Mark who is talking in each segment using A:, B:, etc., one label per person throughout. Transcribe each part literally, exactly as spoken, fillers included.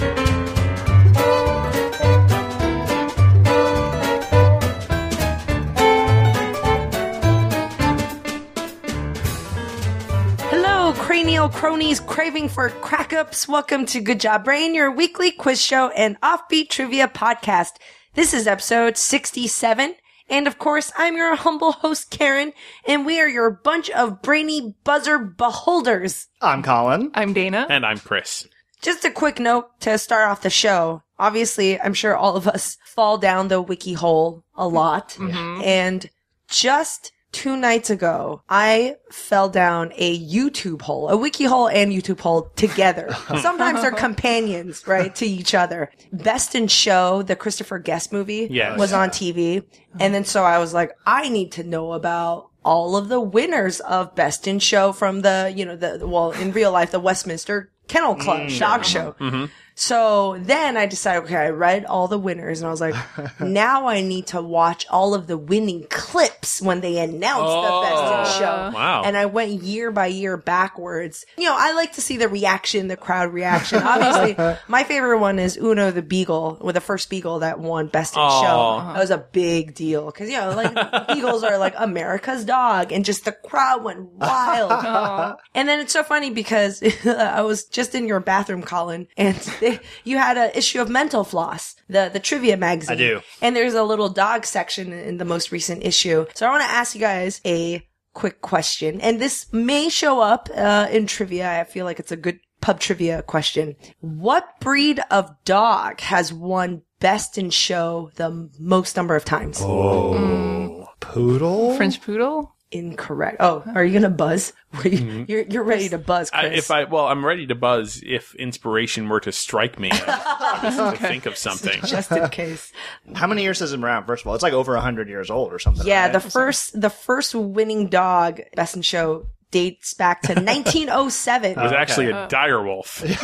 A: Cranial cronies craving for crack-ups. Welcome to Good Job Brain, your weekly quiz show and offbeat trivia podcast. This is episode sixty-seven. And of course, I'm your humble host, Karen, and we are your bunch of brainy buzzer beholders.
B: I'm Colin.
C: I'm Dana.
D: And I'm Chris.
A: Just a quick note to start off the show. Obviously, I'm sure all of us fall down the wiki hole a lot. Mm-hmm. And just two nights ago, I fell down a YouTube hole, a wiki hole and YouTube hole together. Sometimes they're companions, right, to each other. Best in Show, the Christopher Guest movie,
D: yes.
A: was on T V. And then so I was like, I need to know about all of the winners of Best in Show from the, you know, the, well, in real life, the Westminster Kennel Club
D: mm,
A: dog
D: sure.
A: show.
D: Mm-hmm.
A: So then I decided, okay, I read all the winners and I was like, now I need to watch all of the winning clips when they announced
D: oh,
A: the Best in Show.
D: Wow.
A: And I went year by year backwards. You know, I like to see the reaction, the crowd reaction. Obviously, my favorite one is Uno the Beagle, with the first Beagle that won Best in
D: oh.
A: Show. That was a big deal. Cause, you know, like, Beagles are like America's dog and just the crowd went wild.
C: Oh.
A: And then it's so funny because I was just in your bathroom, Colin, and they, you had an issue of Mental Floss, the, the trivia magazine.
B: I do.
A: And there's a little dog section in the most recent issue. So I want to ask you guys a quick question. And this may show up uh, in trivia. I feel like it's a good pub trivia question. What breed of dog has won Best in Show the most number of times?
B: Oh, mm. Poodle?
C: French poodle?
A: Incorrect. Oh, are you gonna buzz? You, mm-hmm. You're you're ready to buzz, Chris.
D: I, if I well, I'm ready to buzz if inspiration were to strike me to
C: okay.
D: think of something.
A: Just in case.
B: How many years has it been around? First of all, it's like over a hundred years old or something.
A: Yeah,
B: right?
A: the first the first winning dog Best in Show dates back to nineteen oh seven.
D: It was actually a dire wolf. That's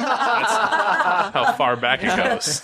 D: how far back it goes.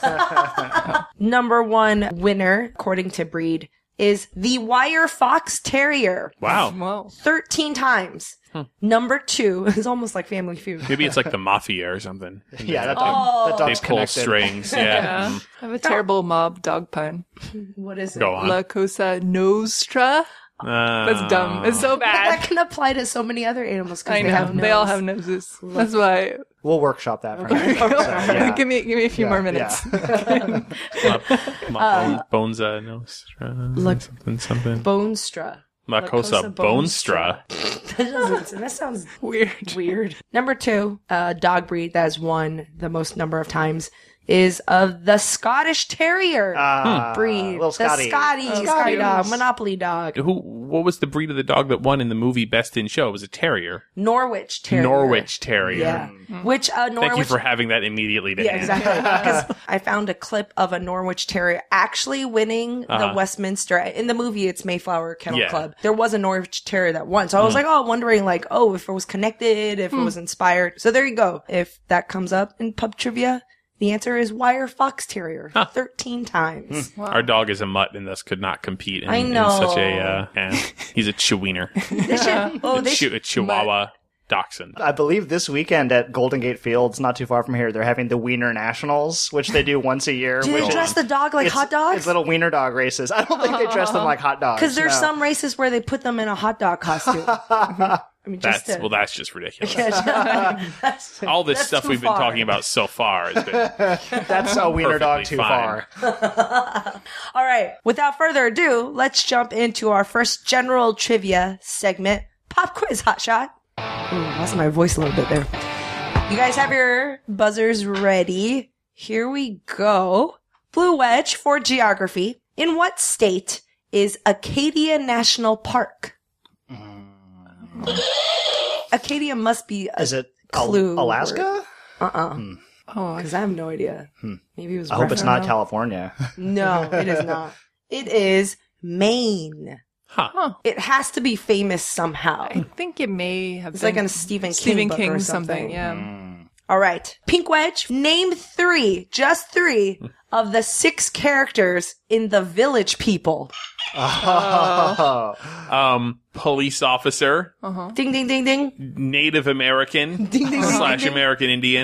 A: Number one winner, according to breed, is the Wire Fox Terrier.
D: Wow.
C: Wow.
A: thirteen times. Hmm. Number two is almost like Family Feud.
D: Maybe it's like the mafia or something.
B: Yeah, that, dog,
A: oh.
B: that
D: They
B: dog's
D: pull
B: connected.
D: strings. Yeah.
C: Yeah.
D: Mm.
C: I have a terrible mob dog pun.
A: What is it?
D: Go on.
C: La Cosa Nostra.
D: Uh,
C: That's dumb. It's so
A: But that
C: bad.
A: can apply to so many other animals because
C: I
A: they
C: know.
A: have noses.
C: They all have noses. That's why.
B: We'll workshop that for now. So, yeah.
C: give me give me a few
B: Yeah,
C: more minutes.
B: yeah.
D: Ma, ma, bones, uh, Nostra,
A: La-
D: something, something.
A: Bonestra.
D: La Cosa Bonestra.
A: that, doesn't, that sounds
C: Weird.
A: weird. Number two, uh, dog breed that has won the most number of times is of the Scottish Terrier
B: Uh,
A: breed.
B: Little Scotty.
A: The Scotty,
C: Oh,
A: Scotty
C: cute.
A: dog, Monopoly dog.
D: Who? What was the breed of the dog that won in the movie Best in Show? It was a terrier.
A: Norwich Terrier.
D: Norwich Terrier.
A: Yeah. Which, uh, Norwich.
D: Thank you for having that immediately to
A: Yeah,
D: hand.
A: exactly. Because I found a clip of a Norwich Terrier actually winning
D: Uh-huh.
A: the Westminster. In the movie, it's Mayflower Kennel
D: Yeah.
A: Club. There was a Norwich Terrier that won. So I was like, oh, wondering like, oh, if it was connected, if it was inspired. So there you go. If that comes up in pub trivia, the answer is Wire Fox Terrier.
D: Huh.
A: thirteen times.
C: Wow.
D: Our dog is a mutt and thus could not compete in,
A: I
D: in
A: know.
D: such a, uh, eh, he's a chiwiener.
A: They should, oh,
D: a,
A: they
D: chi-
A: should.
D: a Chihuahua dachshund.
B: I believe this weekend at Golden Gate Fields, not too far from here, they're having the Wiener Nationals, which they do once a year.
A: Do they
B: which
A: dress
B: is-
A: the dog like
B: it's,
A: hot dogs?
B: It's little wiener dog races. I don't think they dress them like hot dogs.
A: Because there's
B: no.
A: some races where they put them in a hot dog costume. I mean, just
D: That's
A: to,
D: well, that's just ridiculous.
A: that's,
D: All this
A: that's
D: stuff
A: too
D: we've been
A: far.
D: talking about so far has been
B: That's a wiener dog
D: Perfectly
B: too
D: fine.
B: far.
A: All right. Without further ado, let's jump into our first general trivia segment, Pop Quiz Hot Shot. Ooh, lost my voice a little bit there. You guys have your buzzers ready. Here we go. Blue Wedge for geography. In what state is Acadia National Park? Acadia must be a
B: Is it Al-
A: clue.
B: Alaska?
A: Uh-uh.
B: Hmm.
C: Oh,
A: Because I have no idea. Maybe it was
B: I hope it's not
A: referendum.
B: California.
A: No, it is not. It is Maine.
D: Huh.
C: Huh.
A: It has to be famous somehow.
C: I think it may have
A: It's
C: been
A: like a Stephen King
C: Stephen
A: book
C: King
A: or
C: something.
A: something.
C: Yeah.
B: Mm.
A: All right. Pink Wedge, name three, just three, of the six characters in The Village People.
B: Oh.
D: Um, police officer,
C: Uh huh.
A: Ding, ding, ding, ding.
D: Native American
A: Ding, ding, ding,
D: slash
A: ding.
D: American Indian,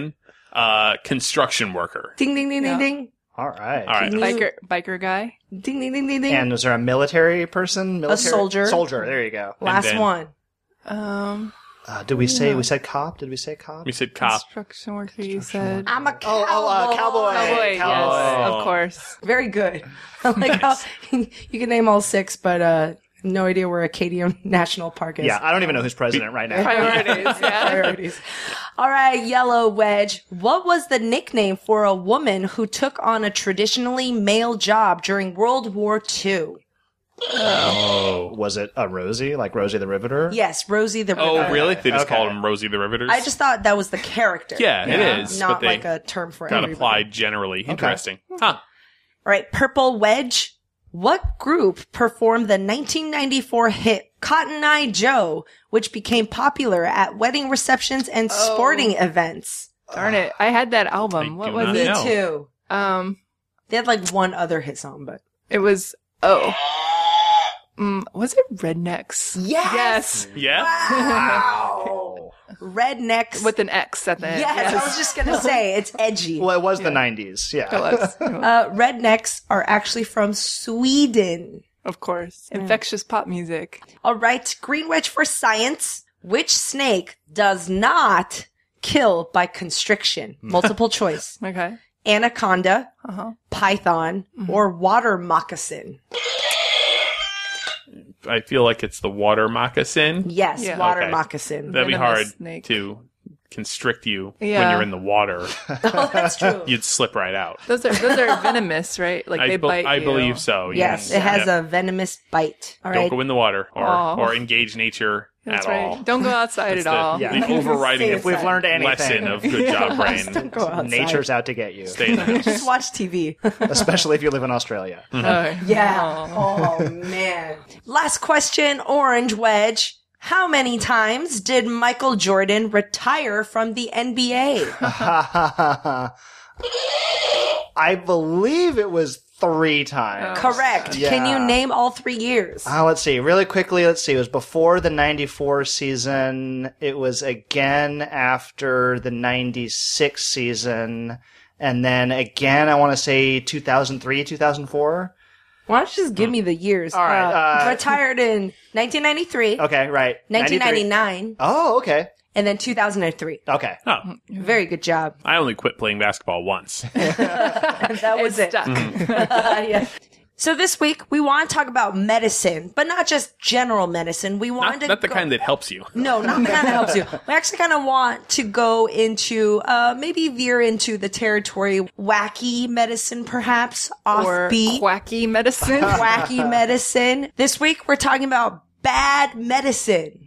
D: Uh, construction worker.
A: Ding, ding, ding,
C: Yeah.
A: ding, ding.
B: All right.
D: All right.
A: You-
C: Biker, biker guy.
A: Ding, ding, ding, ding, ding.
B: And was there a military person? Military?
A: soldier.
B: Soldier. There you go.
A: Last
D: then-
A: one.
C: Um,
B: Uh, did we say we said cop? Did we say cop?
D: We said cop.
C: construction worker. You said.
A: I'm a
B: Oh, oh, uh, cowboy.
C: Cowboy. Yes,
B: Cowboy.
C: of course.
A: Very good. I like how you can name all six, but uh, no idea where Acadia National Park is.
B: Yeah, I don't even know who's president right now.
C: Priorities. Yeah.
A: Priorities. All right, Yellow Wedge. What was the nickname for a woman who took on a traditionally male job during World War Two?
D: Oh.
B: Was it a Rosie, like Rosie the Riveter?
A: Yes, Rosie the
D: Oh,
A: Riveter.
D: really? They just
B: Okay.
D: called him Rosie the Riveters?
A: I just thought that was the character.
D: Yeah, it is.
A: Not
D: but they
A: like a term for
D: got
A: everybody.
D: applied generally. Interesting. Huh.
A: All right, Purple Wedge. What group performed the nineteen ninety-four hit Cotton Eye Joe, which became popular at wedding receptions and
C: Oh.
A: sporting events?
C: Darn it. I had that album.
D: I
C: What
D: do
C: was
D: not
C: it?
D: know.
A: Me too.
C: Um,
A: They had like one other hit song, but
C: it was, oh. Mm, was it Rednecks?
A: yes,
D: Yeah?
B: Wow.
A: Rednecks.
C: With an X at the end.
A: yes, I was just gonna say it's edgy.
B: Well, it was the nineties. Yeah.
C: It was.
A: Uh, Rednecks are actually from Sweden.
C: Of course. Infectious pop music.
A: All right, Green Wedge for science. Which snake does not kill by constriction? Multiple choice.
C: Okay.
A: Anaconda,
C: Uh-huh.
A: python, or water moccasin?
D: I feel like it's the water moccasin.
A: Yes,
C: Yeah.
A: water
D: Okay.
A: moccasin.
D: That'd be
C: Venomous
D: hard
C: snake.
D: to constrict you when
C: Yeah.
D: you're in the water.
A: Oh, that's true.
D: You'd slip right out.
C: Those are those are venomous, right? Like
D: I,
C: they
D: be-
C: bite
D: I
C: you.
D: believe so.
A: Yes,
D: yeah.
A: it has
D: Yeah.
A: a venomous bite. All
D: Don't
A: right.
D: go in the water or,
C: Aw.
D: or engage nature
C: That's
D: at
C: right.
D: all.
C: Don't go outside
D: That's
C: at
D: the,
C: all.
B: Yeah.
D: the overriding
A: If
B: We've learned anything.
D: lesson of good job brain.
A: Go outside.
B: Nature's out to get you,
D: Stay in the house.
A: Just watch T V.
B: especially if you live in Australia.
C: Oh,
A: Yeah.
C: oh.
A: Oh, man. Last question, Orange Wedge. How many times did Michael Jordan retire from the N B A?
B: I believe it was three times.
A: Correct.
B: Yeah.
A: Can you name all three years?
B: Uh, let's see. Really quickly, let's see. It was before the ninety-four season. It was again after the ninety-six season. And then again, I want to say two thousand three, two thousand four.
A: Why don't you just give me the years?
B: All right,
A: Uh,
B: uh,
A: retired in nineteen ninety-three,
B: Okay, right.
A: nineteen
B: ninety-three.
A: ninety-nine,
B: Oh, okay.
A: and then two thousand three.
B: Okay.
D: Oh,
A: Very good job.
D: I only quit playing basketball once.
A: That was
C: It's
A: it.
C: stuck.
A: Yeah. So this week we want to talk about medicine, but not just general medicine. We want
D: Not,
A: to
D: not the
A: go-
D: kind that helps you.
A: No, not the kind that helps you. We actually kind of want to go into, uh, maybe veer into the territory wacky medicine, perhaps
C: Or
A: offbeat,
C: quacky medicine.
A: wacky medicine. This week we're talking about bad medicine.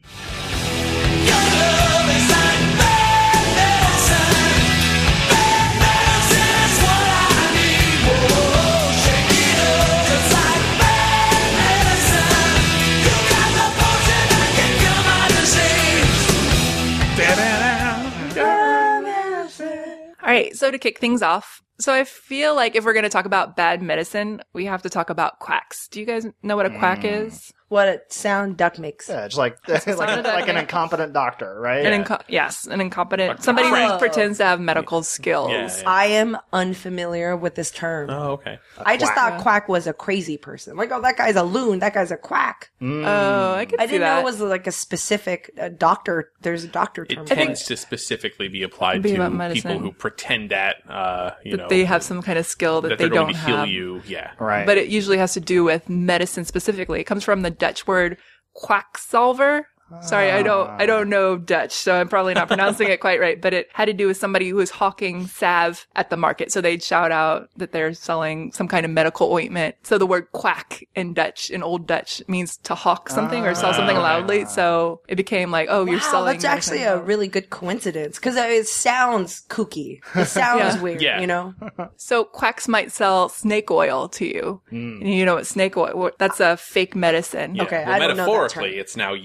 C: All right, so to kick things off, so I feel like if we're going to talk about bad medicine, we have to talk about quacks. Do you guys know what a quack
B: Mm.
C: is?
A: What a sound duck makes.
B: Yeah, just like like,
C: sounded
B: like an
C: okay.
B: incompetent doctor, right?
C: An inco- yes, an incompetent, somebody
A: Oh.
C: who pretends to have medical skills.
D: Yeah, yeah.
A: I am unfamiliar with this term.
D: Oh, okay.
A: I just
B: quack.
A: thought quack was a crazy person. Like, oh, that guy's a loon. That guy's a quack.
C: Oh, I could
A: I
C: see
A: didn't know
C: that.
A: it was like a specific uh, doctor. There's a doctor term.
D: It
A: for
D: tends to specifically be applied
C: Be
D: to
C: about
D: people
C: medicine.
D: who pretend that, uh, you
C: that
D: know,
C: they have some kind of skill that,
D: that
C: they
D: they're going
C: don't
D: to heal
C: have.
D: you. Yeah.
B: Right.
C: But it usually has to do with medicine specifically. It comes from the Dutch word quacksalver. Sorry, I don't, I don't know Dutch, so I'm probably not pronouncing it quite right, but it had to do with somebody who was hawking salve at the market. So they'd shout out that they're selling some kind of medical ointment. So the word quack in Dutch, in Old Dutch, means to hawk something or sell something
D: okay.
C: loudly. So it became like, oh, you're
A: Wow,
C: selling.
A: that's actually
C: medicine.
A: a really good coincidence because it sounds kooky. It sounds
C: Yeah.
A: weird,
D: Yeah.
A: you know?
C: So quacks might sell snake oil to you.
B: Mm.
C: And you know what snake oil, what- that's a fake medicine.
D: Yeah.
A: Okay,
D: Well,
A: I don't know that
D: metaphorically,
A: term.
D: it's now used just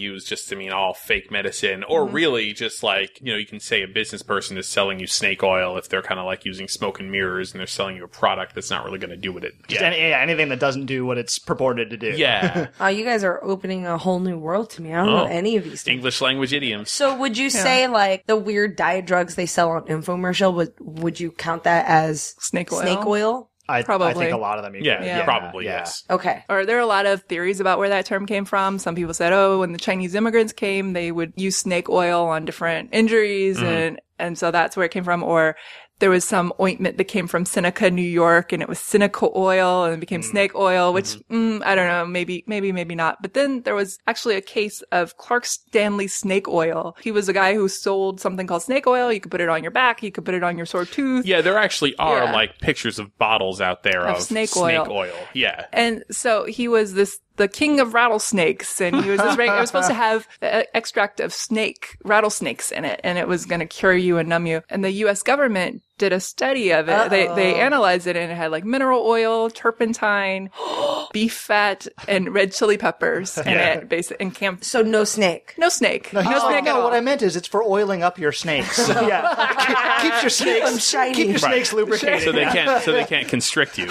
D: just to mean all fake medicine, or
A: Mm-hmm.
D: really just like, you know, you can say a business person is selling you snake oil if they're kind of like using smoke and mirrors and they're selling you a product that's not really going to do what it.
B: Just
D: Yeah.
B: any, yeah, anything that doesn't do what it's purported to do.
D: Yeah.
A: Oh, you guys are opening a whole new world to me. I don't
D: Oh.
A: know any of these things.
D: English language idioms.
A: So would you say like the weird diet drugs they sell on infomercial, would would you count that as
C: Snake oil.
A: snake oil?
B: I, I
C: Probably.
B: think a lot of them. You
D: Yeah,
B: could-
C: Yeah.
D: probably,
B: yeah.
D: yes.
A: Okay.
C: Or there are a lot of theories about where that term came from. Some people said, oh, when the Chinese immigrants came, they would use snake oil on different injuries, and and so that's where it came from. Or there was some ointment that came from Seneca, New York, and it was Seneca oil, and it became snake oil, which mm, I don't know, maybe, maybe, maybe not. But then there was actually a case of Clark Stanley snake oil. He was a guy who sold something called snake oil. You could put it on your back, you could put it on your sore tooth.
D: Yeah, there actually are
C: Yeah.
D: like pictures of bottles out there
C: Of
D: of,
C: snake
D: snake
C: oil.
D: oil. Yeah.
C: And so he was this, the king of rattlesnakes, and he was this, it was supposed to have the extract of snake, rattlesnakes in it, and it was going to cure you and numb you. And the U S government did a study of it. They, they analyzed it, and it had like mineral oil, turpentine, beef fat, and red chili peppers in
D: Yeah.
C: it, basically, and camp.
A: So no snake.
C: No snake. No,
B: Oh,
C: snake at
B: no,
C: all.
B: what I meant is it's for oiling up your snakes. yeah, keeps your snakes
A: I'm shiny.
B: Keep your
D: Right.
B: snakes lubricated.
D: So they
B: yeah.
D: can't, so they can't constrict you.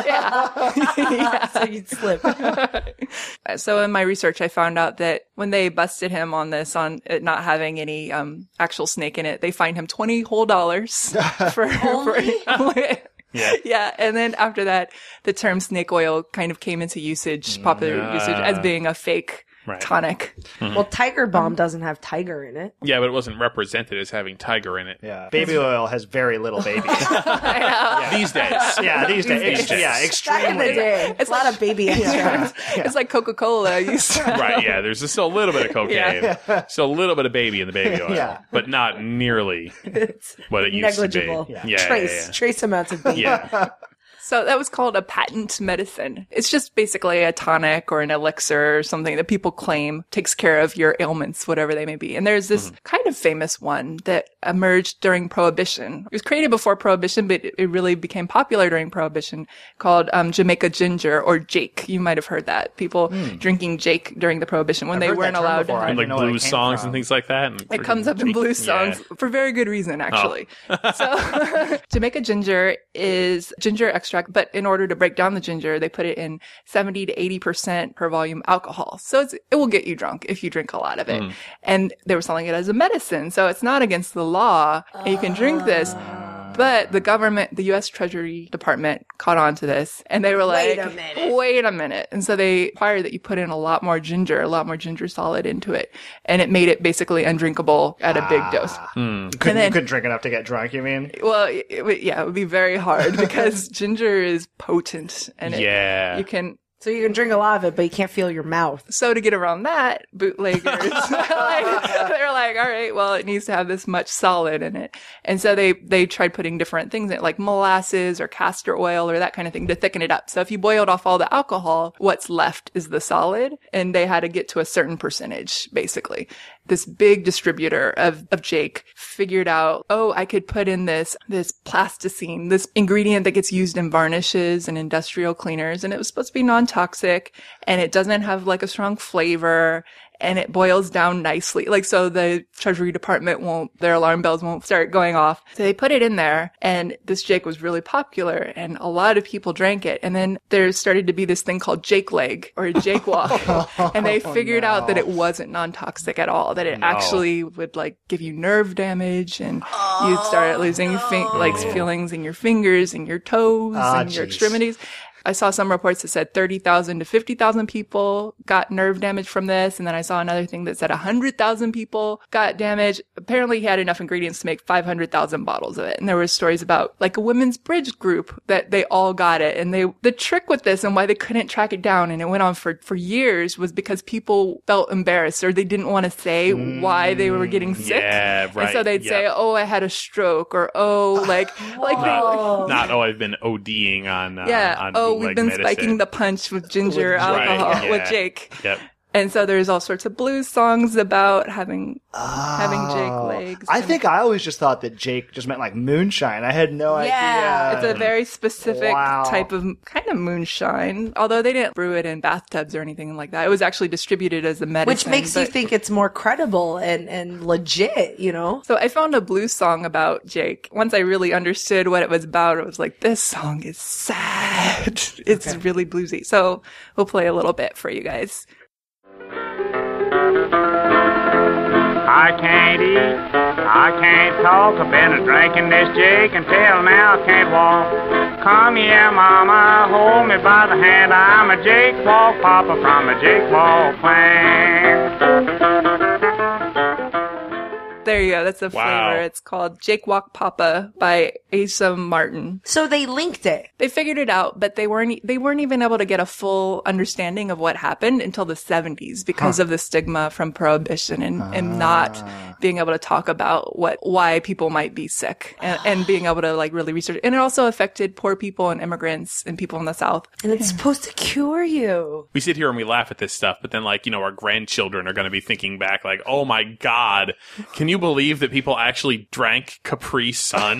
A: So you'd slip.
C: So in my research, I found out that when they busted him on this, on it not having any um, actual snake in it, they fined him twenty whole dollars for, for
D: Yeah.
C: yeah. And then after that, the term snake oil kind of came into usage, popular
D: Yeah.
C: usage, as being a fake
D: Right.
C: tonic.
A: Well, Tiger Balm doesn't have tiger in it.
D: Yeah, but it wasn't represented as having tiger in it.
B: Yeah, baby oil has very little babies.
D: These days.
B: yeah, these days.
D: These
B: Ex-
D: days.
B: Yeah,
A: Back in the
B: extremely.
A: day, it's a lot of baby extracts.
C: It's like Coca-Cola used to.
D: Right, yeah. There's just still a little bit of cocaine. Still a little bit of baby in the baby oil.
B: Yeah.
D: But not nearly
A: It's
D: what it used
A: negligible.
D: to be.
B: Yeah.
D: Yeah,
A: trace,
D: yeah,
A: trace amounts of baby.
D: yeah. yeah.
C: So that was called a patent medicine. It's just basically a tonic or an elixir or something that people claim takes care of your ailments, whatever they may be. And there's this kind of famous one that emerged during Prohibition. It was created before Prohibition, but it it really became popular during Prohibition, called um, Jamaica ginger or Jake. You might have heard that. People drinking Jake during the Prohibition when
B: I've
C: they
B: heard that
C: weren't
B: term
C: allowed
B: before.
C: to
B: I
D: And
C: have
B: didn't
D: like
B: know where it
D: blues
B: came
D: songs
B: from.
D: and things like that. And
C: it comes up in blues songs for very good reason, actually. So Jamaica ginger is ginger extract, but in order to break down the ginger, they put it in seventy to eighty percent per volume alcohol. So it's, it will get you drunk if you drink a lot of it. And they were selling it as a medicine. So it's not against the law. And you can drink this. But the government, the U S Treasury Department caught on to this, and they were like,
A: Wait a minute.
C: wait a minute. And so they required that you put in a lot more ginger, a lot more ginger solid into it. And it made it basically undrinkable at a big dose.
B: You couldn't,
C: And then-
B: you couldn't drink enough to get drunk, you mean?
C: Well, it, it would- yeah, it would be very hard because ginger is potent, and it,
D: Yeah.
C: you can.
A: So you can drink a lot of it, but you can't feel your mouth.
C: So to get around that, bootleggers, like, they're like, all right, well, it needs to have this much solid in it. And so they, they tried putting different things in it, like molasses or castor oil or that kind of thing to thicken it up. So if you boiled off all the alcohol, what's left is the solid, and they had to get to a certain percentage, basically. This big distributor of, of Jake figured out, oh, I could put in this, this plasticine, this ingredient that gets used in varnishes and industrial cleaners. And it was supposed to be non-toxic, and it doesn't have like a strong flavor, and it boils down nicely. Like, so the Treasury Department won't, their alarm bells won't start going off. So they put it in there, and this Jake was really popular, and a lot of people drank it. And then there started to be this thing called Jake leg or Jake walk. And they figured
B: no.
C: out that it wasn't non-toxic at all, that it
D: No.
C: actually would like give you nerve damage, and you'd start losing fin- like feelings in your fingers and your toes
B: Ah,
C: and your
B: jeez.
C: extremities. I saw some reports that said thirty thousand to fifty thousand people got nerve damage from this. And then I saw another thing that said one hundred thousand people got damage. Apparently he had enough ingredients to make five hundred thousand bottles of it. And there were stories about like a women's bridge group that they all got it. And they, the trick with this and why they couldn't track it down, and it went on for, for years, was because people felt embarrassed or they didn't want to say why they were getting sick.
D: Yeah,
C: And
D: right.
C: so they'd
D: Yep.
C: say, oh, I had a stroke, or, oh, like, like they,
D: Not, not, oh, I've been ODing on, uh,
C: yeah.
D: on
C: Oh,
D: bootleg
C: we've been
D: medicine.
C: spiking the punch with ginger
B: With-
C: alcohol
D: Right,
C: with
D: yeah.
C: Jake.
D: Yep.
C: And so there's all sorts of blues songs about having
B: Oh.
C: having Jake legs.
B: I
C: and-
B: think I always just thought that Jake just meant like moonshine. I had no
A: Yeah.
B: idea.
C: It's a very specific
B: Wow.
C: type of kind of moonshine, although they didn't brew it in bathtubs or anything like that. It was actually distributed as a medicine.
A: Which makes you
C: but-
A: think it's more credible and, and legit, you know?
C: So I found a blues song about Jake. Once I really understood what it was about, it was like, this song is sad. It's really bluesy. So we'll play a little bit for you guys.
E: I can't eat, I can't talk, I've been a drinking this Jake until now I can't walk. Come here, mama, hold me by the hand, I'm a Jake Walk Papa from a Jake Walk plant.
C: There you go. That's the
D: Wow.
C: flavor. It's called Jake Walk Papa by Asa Martin.
A: So they linked it.
C: They figured it out, but they weren't they weren't even able to get a full understanding of what happened until the seventies because of the stigma from prohibition and, and not being able to talk about what why people might be sick and, and being able to like really research. And it also affected poor people and immigrants and people in the South.
A: And it's supposed to cure you.
D: We sit here and we laugh at this stuff, but then, like, you know, our grandchildren are going to be thinking back, like, oh my God, can you believe that people actually drank Capri Sun?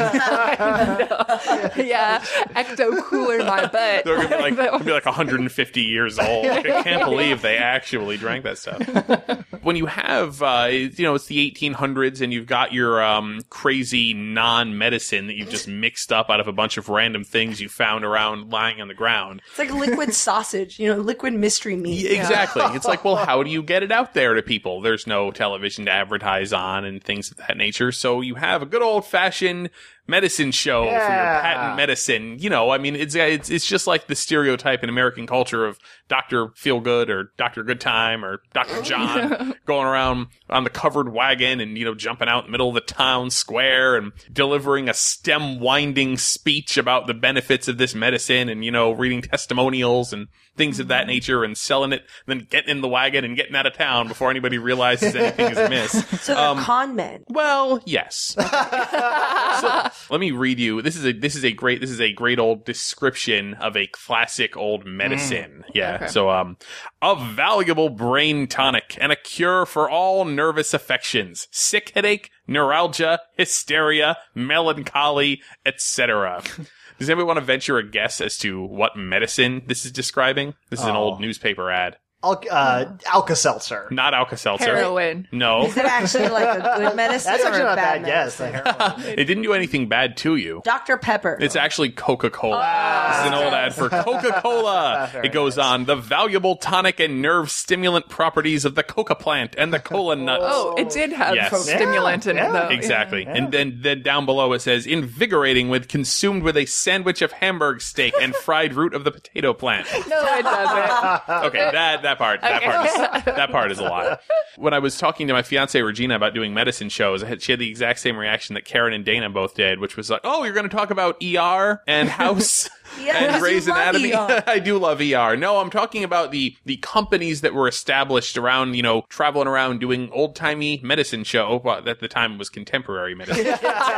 C: Yeah, ecto cooler my butt.
D: They're going to be like, they'll be like one hundred fifty years old. I can't believe they actually drank that stuff. When you have, uh, you know, it's the eighteen hundreds and you've got your um, crazy non-medicine that you've just mixed up out of a bunch of random things you found around lying on the ground.
A: It's like liquid sausage, you know, liquid mystery meat.
D: Yeah, exactly. It's like, well, how do you get it out there to people? There's no television to advertise on and things of that nature. So you have a good old fashioned medicine show for your
B: Yeah.
D: patent medicine. You know, I mean, it's, it's, it's just like the stereotype in American culture of Doctor Feelgood or Doctor Goodtime or Doctor John going around on the covered wagon and, you know, jumping out in the middle of the town square and delivering a stem winding speech about the benefits of this medicine and, you know, reading testimonials and things of that nature and selling it, and then getting in the wagon and getting out of town before anybody realizes anything is amiss.
A: So they're con men.
D: Well, yes. So, let me read you. This is a this is a great this is a great old description of a classic old medicine. Yeah.
C: Okay.
D: So um a valuable brain tonic and a cure for all nervous affections, sick headache, neuralgia, hysteria, melancholy, et cetera. Does anybody want to venture a guess as to what medicine this is describing? This is an
B: Oh.
D: old newspaper ad.
B: Al- uh, Alka-Seltzer.
D: Not Alka-Seltzer.
C: Heroin.
D: No.
A: Is it actually like a good medicine
B: That's
A: or
B: actually
A: a
B: not a
A: bad
B: bad guess.
A: medicine?
B: The heroin.
D: It didn't do anything bad to you.
A: Doctor Pepper.
D: It's actually Coca-Cola. This is an old ad for Coca-Cola. It goes on, the valuable tonic and nerve stimulant properties of the coca plant and the cola nuts.
C: Oh, it did have
D: Yes.
C: stimulant in
B: Yeah,
C: it, though.
D: Exactly. And then, then down below it says, invigorating with consumed with a sandwich of Hamburg steak and fried root of the potato plant.
C: No, it doesn't.
D: Okay, that, that part, that part is, that part is a lie. When I was talking to my fiance Regina about doing medicine shows, I had, she had the exact same reaction that Karen and Dana both did, which was like, oh, you're going to talk about E R and House
A: Yeah,
D: and
A: because
D: Grey's
A: you love
D: Anatomy?
A: E R.
D: I do love E R. No, I'm talking about the, the companies that were established around, you know, traveling around doing old-timey medicine show. Well, at the time it was contemporary medicine.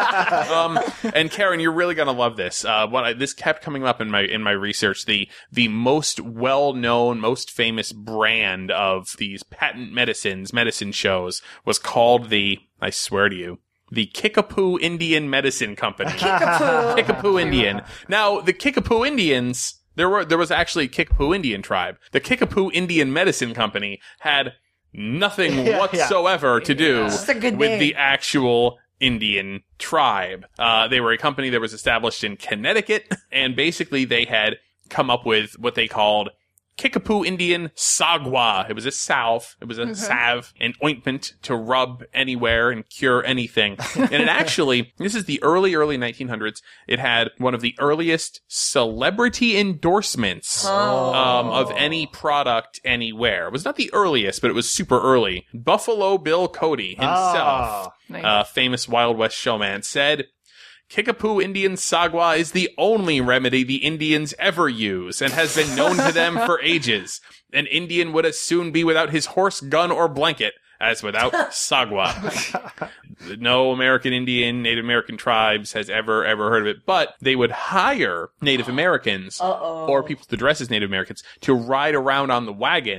D: um, and Karen, you're really gonna love this. Uh, what I, this kept coming up in my in my research. The the most well-known, most famous brand of these patent medicines, medicine shows, was called the. I swear to you. The Kickapoo Indian Medicine Company.
A: Kickapoo.
D: Kickapoo Indian. Now, the Kickapoo Indians, there were there was actually a Kickapoo Indian tribe. The Kickapoo Indian Medicine Company had nothing
B: Yeah,
D: whatsoever to do
A: Just a good
D: with
A: name.
D: the actual Indian tribe. Uh, they were a company that was established in Connecticut, and basically they had come up with what they called Kickapoo Indian Sagwa. It was a salve. It was a salve, an ointment to rub anywhere and cure anything. And it actually, this is the early, early nineteen hundreds. It had one of the earliest celebrity endorsements um, of any product anywhere. It was not the earliest, but it was super early. Buffalo Bill Cody himself,
B: Oh.
C: Nice.
D: uh, famous Wild West showman, said, Kickapoo Indian Sagwa is the only remedy the Indians ever use and has been known to them for ages. An Indian would as soon be without his horse, gun, or blanket as without Sagwa. No American Indian, Native American tribes has ever, ever heard of it, but they would hire Native Americans
A: Uh-oh.
D: or people to dress as Native Americans to ride around on the wagon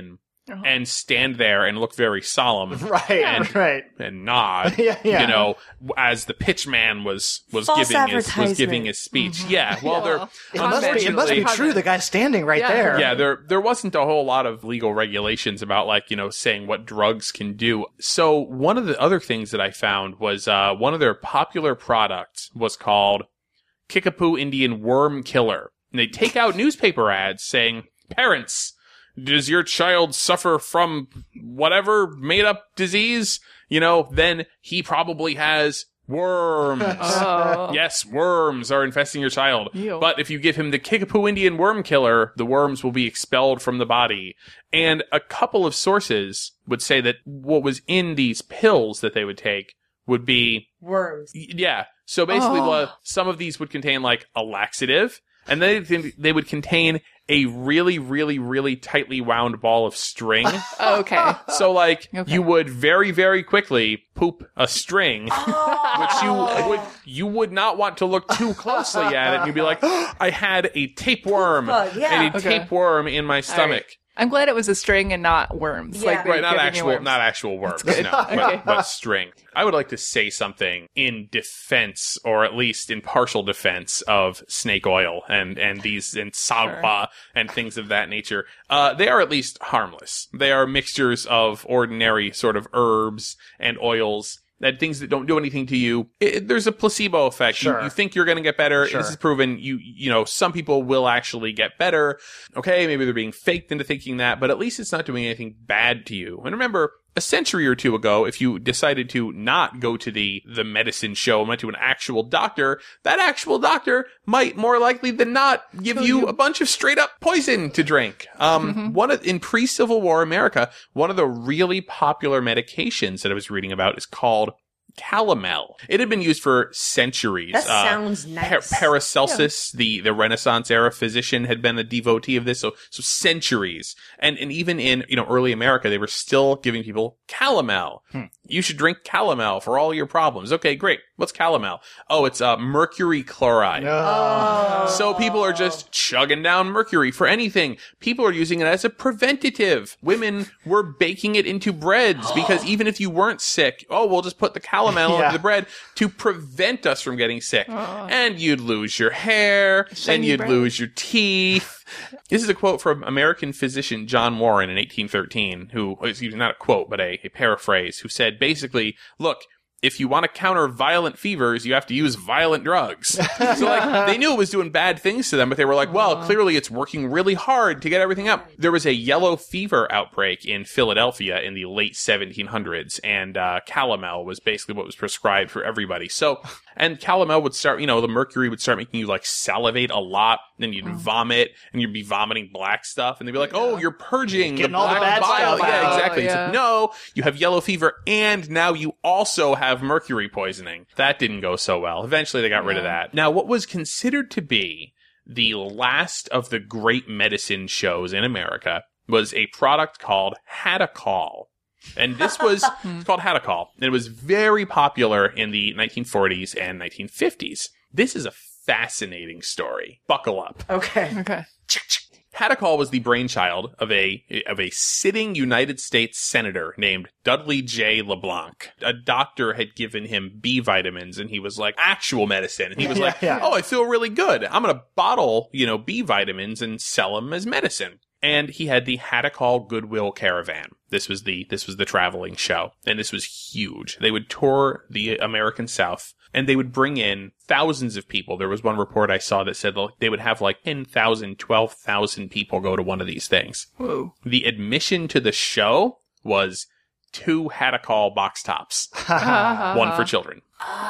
D: and stand there and look very solemn.
B: Right,
D: and,
B: right.
D: and nod,
B: Yeah, yeah.
D: you know, as the pitch man was, was
A: False
D: giving his, was
A: advertisement.
D: giving his speech. Yeah, well, there,
B: It must, be, it must be
C: Unfortunately-
B: true. The guy's standing right
C: Yeah.
B: there.
D: yeah, there there wasn't a whole lot of legal regulations about like, you know, saying what drugs can do. So one of the other things that I found was uh one of their popular products was called Kickapoo Indian Worm Killer. And they take out newspaper ads saying, "Parents, does your child suffer from whatever made up disease? You know, then he probably has worms."
C: Oh.
D: Yes, worms are infesting your child.
C: Ew.
D: But if you give him the Kickapoo Indian Worm Killer, the worms will be expelled from the body. And a couple of sources would say that what was in these pills that they would take would be,
A: Worms.
D: y- yeah. So basically,
C: Oh.
D: uh, some of these would contain like a laxative, and then they, they would contain a really, really, really tightly wound ball of string.
C: Okay.
D: So like,
C: Okay.
D: you would very, very quickly poop a string, which you would you would not want to look too closely at it. And you'd be like, "Oh, I had a tapeworm,
A: bug, yeah.
D: a
C: Okay.
D: tapeworm in my stomach."
C: I'm glad it was a string and not worms.
A: Yeah.
C: Like they
D: Right, not
C: giving you
D: actual,
C: worms.
D: not actual worms,
C: good.
D: no, but,
C: Okay.
D: but string. I would like to say something in defense, or at least in partial defense, of snake oil and and these and sagwa and things of that nature. Uh, they are at least harmless. They are mixtures of ordinary sort of herbs and oils. That things that don't do anything to you. It, there's a placebo effect. You,
B: Sure.
D: you think you're going to get better.
B: Sure.
D: This is proven. You you know, some people will actually get better. Okay, maybe they're being faked into thinking that, but at least it's not doing anything bad to you. And remember, a century or two ago, if you decided to not go to the the medicine show and went to an actual doctor, that actual doctor might more likely than not give you a bunch of straight up poison to drink. Um, one of, in pre-Civil War America, one of the really popular medications that I was reading about is called calomel. It had been used for centuries.
A: That sounds nice.
D: Par- Paracelsus, the, the Renaissance era physician, had been a devotee of this, so so centuries. And and even in, you know, early America, they were still giving people calomel. You should drink calomel for all your problems. Okay, great. What's calomel? Oh, it's uh, mercury chloride.
B: No.
D: So people are just chugging down mercury for anything. People are using it as a preventative. Women were baking it into breads because even if you weren't sick, oh, we'll just put the calomel
B: Yeah.
D: into the bread to prevent us from getting sick. And you'd lose your hair, and
C: Shiny
D: you'd
C: bread.
D: lose your teeth. This is a quote from American physician John Warren in eighteen thirteen, who, excuse me, not a quote, but a, a paraphrase, who said basically, look, if you want to counter violent fevers, you have to use violent drugs. So, like, they knew it was doing bad things to them, but they were like, well, clearly it's working really hard to get everything up. There was a yellow fever outbreak in Philadelphia in the late seventeen hundreds, and uh, calomel was basically what was prescribed for everybody. So, and calomel would start, you know, the mercury would start making you, like, salivate a lot, then you'd vomit, and you'd be vomiting black stuff, and they'd be like, oh, you're purging
B: Getting
D: the
B: all the
D: black
B: bad
D: bile.
B: stuff
D: Yeah,
B: out.
D: exactly. It's
C: Yeah.
D: like, no, you have yellow fever, and now you also have mercury poisoning. That didn't go so well. Eventually, they got rid of that. Now, what was considered to be the last of the great medicine shows in America was a product called Hadacol. And this was it's called Hadacol. And it was very popular in the nineteen forties and nineteen fifties. This is a fascinating story. Buckle up.
A: Okay.
C: Okay.
D: Hadacol was the brainchild of a of a sitting United States senator named Dudley J. LeBlanc. A doctor had given him B vitamins, and he was like, actual medicine. And he was
B: Yeah,
D: like,
B: yeah.
D: oh, I feel really good. I'm going to bottle, you know, B vitamins and sell them as medicine. And he had the Hadacol Goodwill Caravan. This was the this was the traveling show, and this was huge. They would tour the American South, and they would bring in thousands of people. There was one report I saw that said they would have like ten thousand, twelve thousand people go to one of these things.
C: Whoa.
D: The admission to the show was two Hadacol box tops, one for children.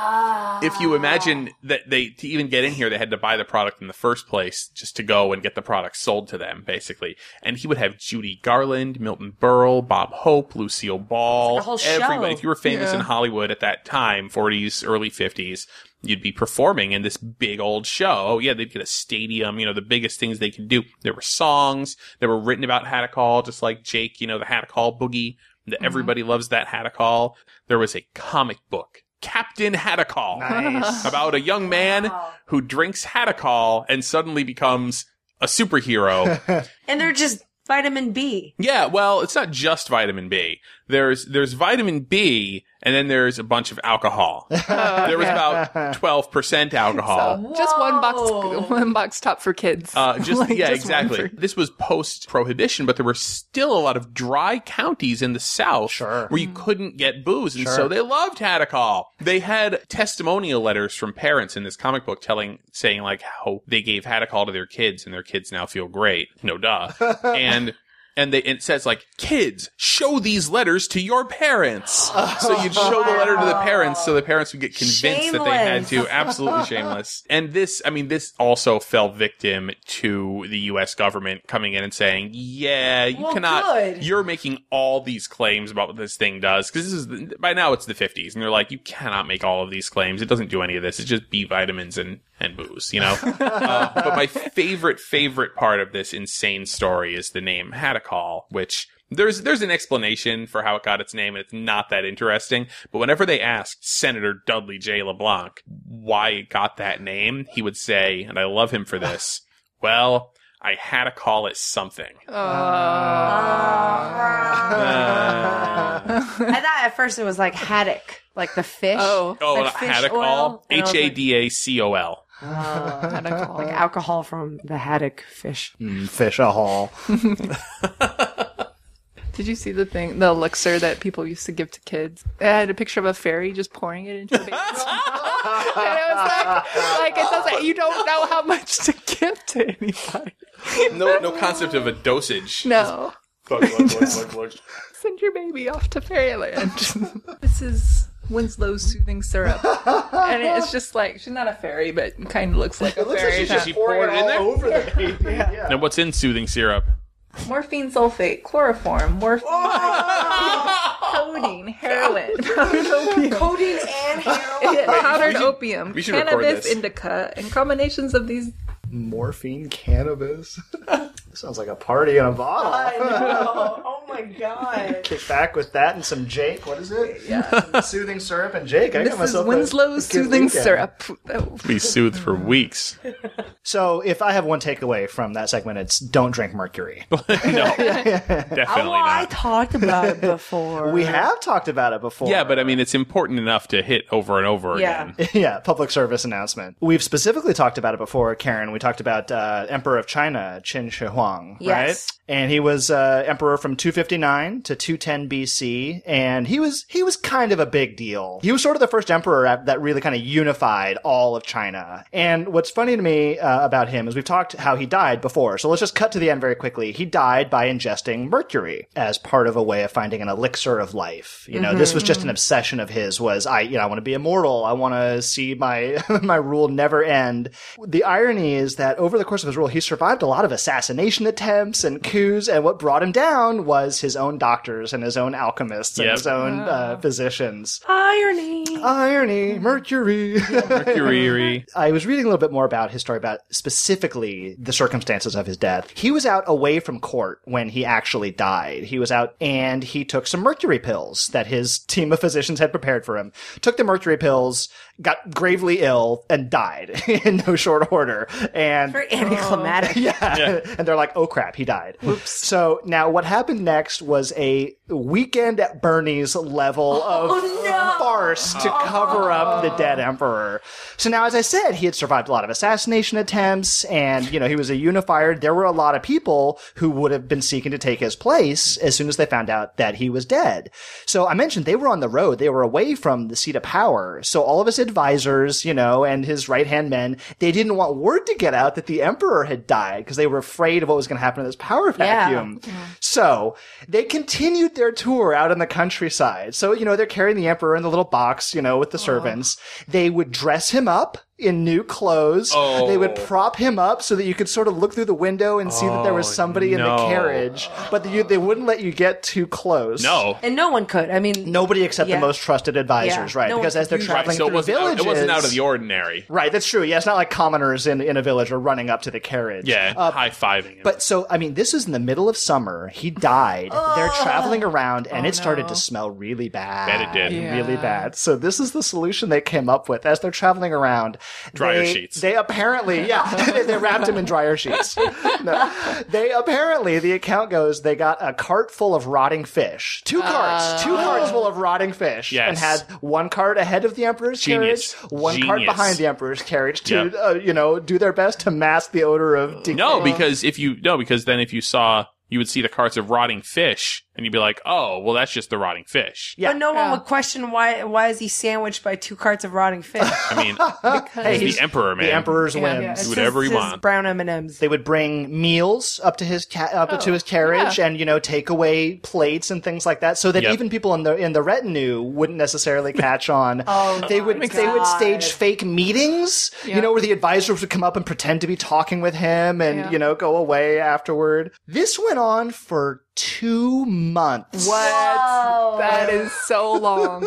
D: If you imagine that they, to even get in here, they had to buy the product in the first place just to go and get the product sold to them, basically. And he would have Judy Garland, Milton Berle, Bob Hope, Lucille Ball,
A: A whole show.
D: everybody. If you were famous
C: Yeah.
D: in Hollywood at that time, forties, early fifties, you'd be performing in this big old show. Oh yeah, they'd get a stadium, you know, the biggest things they could do. There were songs that were written about Hadacol, just like Jake, you know, the Hadacol Boogie. That everybody loves that Hadacol. There was a comic book, Captain Hadacol,
B: Nice.
D: about a young man who drinks Hadacol and suddenly becomes a superhero.
A: And they're just vitamin B.
D: Yeah, well, it's not just vitamin B. There's there's vitamin B, and then there's a bunch of alcohol. There was about twelve percent alcohol.
C: Just one box,
A: Whoa.
C: one box top for kids.
D: Uh, just
C: Like,
D: yeah,
C: just one
D: exactly.
C: for-
D: This was post-prohibition, but there were still a lot of dry counties in the South
B: Sure.
D: where you couldn't get booze, and
B: Sure.
D: so they loved Hadacol. They had testimonial letters from parents in this comic book telling, saying like how they gave Hadacol to their kids, and their kids now feel great. No duh. and And they, it says like, kids, show these letters to your parents. So you'd show the letter to the parents so the parents would get convinced that they had to. Absolutely shameless. And this, I mean, this also fell victim to the U S government coming in and saying, yeah, you
A: Well,
D: cannot,
A: good.
D: you're making all these claims about what this thing does. Cause this is, the, by now it's the fifties. And they're like, you cannot make all of these claims. It doesn't do any of this. It's just B vitamins and, and booze, you know? uh, but my favorite, favorite part of this insane story is the name Hadacol, which there's, there's an explanation for how it got its name, and it's not that interesting. But whenever they asked Senator Dudley J. LeBlanc why it got that name, he would say, and I love him for this, well, I had to call it something.
C: Oh.
A: I thought at first it was like haddock, like the fish.
C: Oh.
D: Oh,
A: Like
D: like
A: fish
D: Hadacol?
A: oil, and I was
D: H A D A C O L.
C: Hadacol.
A: like alcohol from the haddock fish.
B: Mm, fish a haul.
C: Did you see the thing, the elixir that people used to give to kids? It had a picture of a fairy just pouring it into a baby. And it was like, like it doesn't, you don't know how much to give to anybody.
D: No, no concept of a dosage.
C: No.
D: Look, look, look, look, look.
C: Send your baby off to fairyland. This is Winslow's soothing syrup. And it's just like, she's not a fairy, but kind of looks like a fairy.
D: She poured it in there?
B: over the baby. Yeah.
D: Now, what's in soothing syrup?
C: Morphine sulfate, chloroform, morphine, codeine, heroin, powdered opium,
A: Codeine and heroin.
C: powdered
D: we should-
C: opium,
D: we should record
C: cannabis
D: this.
C: indica, and combinations of these.
B: Morphine cannabis. Sounds like a party in a bottle.
A: I know. Oh my god.
B: Kick back with that and some Jake. What is it?
C: Yeah.
B: Some soothing syrup and Jake. I got
C: This is
B: myself a-
C: Winslow's
B: a good
C: soothing
B: weekend.
C: syrup. Oh.
D: Be soothed for weeks.
B: So, if I have one takeaway from that segment, it's don't drink mercury.
D: No, definitely
A: Oh, I
D: not.
A: talked about it before.
B: We have talked about it before.
D: Yeah, but I mean, it's important enough to hit over and over
A: Yeah.
D: again.
B: Yeah, public service announcement. We've specifically talked about it before, Karen. We talked about uh, Emperor of China, Qin Shi Huang,
A: Yes.
B: right? And he was uh, emperor from two fifty-nine to two ten B C, and he was he was kind of a big deal. He was sort of the first emperor that really kind of unified all of China. And what's funny to me uh, about him is we've talked how he died before, so let's just cut to the end very quickly. He died by ingesting mercury as part of a way of finding an elixir of life. You know, this was just an obsession of his. Was I, you know, I want to be immortal. I want to see my my rule never end. The irony is that over the course of his rule, he survived a lot of assassination attempts and coups, and what brought him down was his own doctors and his own alchemists and
D: Yep.
B: his own uh, physicians.
A: Irony.
B: Irony, mercury.
D: Mercury.
B: I was reading a little bit more about his story, about specifically the circumstances of his death. He was out away from court when he actually died. He was out and he took some mercury pills that his team of physicians had prepared for him. Took the mercury pills, got gravely ill, and died in no short order. And
A: Very anticlimactic.
B: yeah. And they're like, oh crap, he died. Oops. So now what happened next was a Weekend at Bernie's level of
A: Oh, no.
B: farce to cover up the dead emperor. So now, as I said, he had survived a lot of assassination attempts, and, you know, he was a unifier. There were a lot of people who would have been seeking to take his place as soon as they found out that he was dead. So I mentioned they were on the road. They were away from the seat of power. So all of his advisors, you know, and his right-hand men, they didn't want word to get out that the emperor had died because they were afraid of what was going to happen to this power vacuum. So they continued their tour out in the countryside. So, you know, they're carrying the emperor in the little box, you know, with the servants. They would dress him up in new clothes.
D: Oh.
B: They would prop him up so that you could sort of look through the window and see that there was
D: Oh,
B: somebody in the
D: no.
B: carriage, but you, they wouldn't let you get too close.
D: No.
A: And no one could. I mean,
B: Nobody except
A: Yeah.
B: the most trusted advisors,
A: Yeah.
B: right?
A: No one
B: because as they're
A: could use-
B: traveling
D: Right, so it
B: through
D: wasn't, out,
B: villages,
D: it wasn't out of the ordinary.
B: right? That's true. Yeah, it's not like commoners in in a village are running up to the carriage.
D: Yeah,
B: Uh,
D: high-fiving him.
B: But so, I mean, this is in the middle of summer. He died. They're traveling around, and it started
C: no.
B: to smell really bad.
D: Bet it did.
C: Yeah.
B: Really bad. So this is the solution they came up with as they're traveling around.
D: Dryer
B: they,
D: sheets.
B: They apparently, yeah, they, they wrapped him in dryer sheets. No. They apparently, the account goes, they got a cart full of rotting fish. Two carts. Two carts full of rotting fish.
D: Yes.
B: And had one cart ahead of the Emperor's
D: Genius.
B: carriage, one cart
D: Genius.
B: behind the Emperor's carriage to,
D: Yep.
B: uh, you know, do their best to mask the odor of decay.
D: No, because if you no, because then if you saw, you would see the carts of rotting fish, and you'd be like, oh, well, that's just the rotting fish.
B: Yeah.
A: But no one
C: Yeah.
A: would question why why is he sandwiched by two carts of rotting fish?
D: I mean,
B: Hey,
D: he's the emperor, man.
B: The Emperor's
C: Yeah,
B: whims.
C: yeah,
A: It's
D: Do whatever
A: his-
D: he
A: his
D: wants.
A: brown M and M's.
B: They would bring meals up to his ca- up
C: Oh,
B: to his carriage,
C: yeah.
B: and you know, take away plates and things like that, so that
D: Yep.
B: even people in the in the retinue wouldn't necessarily catch on.
A: Oh,
B: they would
A: my
B: they would
A: God.
B: stage fake meetings, you
C: Yeah.
B: know, where the advisors would come up and pretend to be talking with him, and
C: Yeah.
B: you know, go away afterward. This went on for two months.
A: Whoa.
C: That is so long.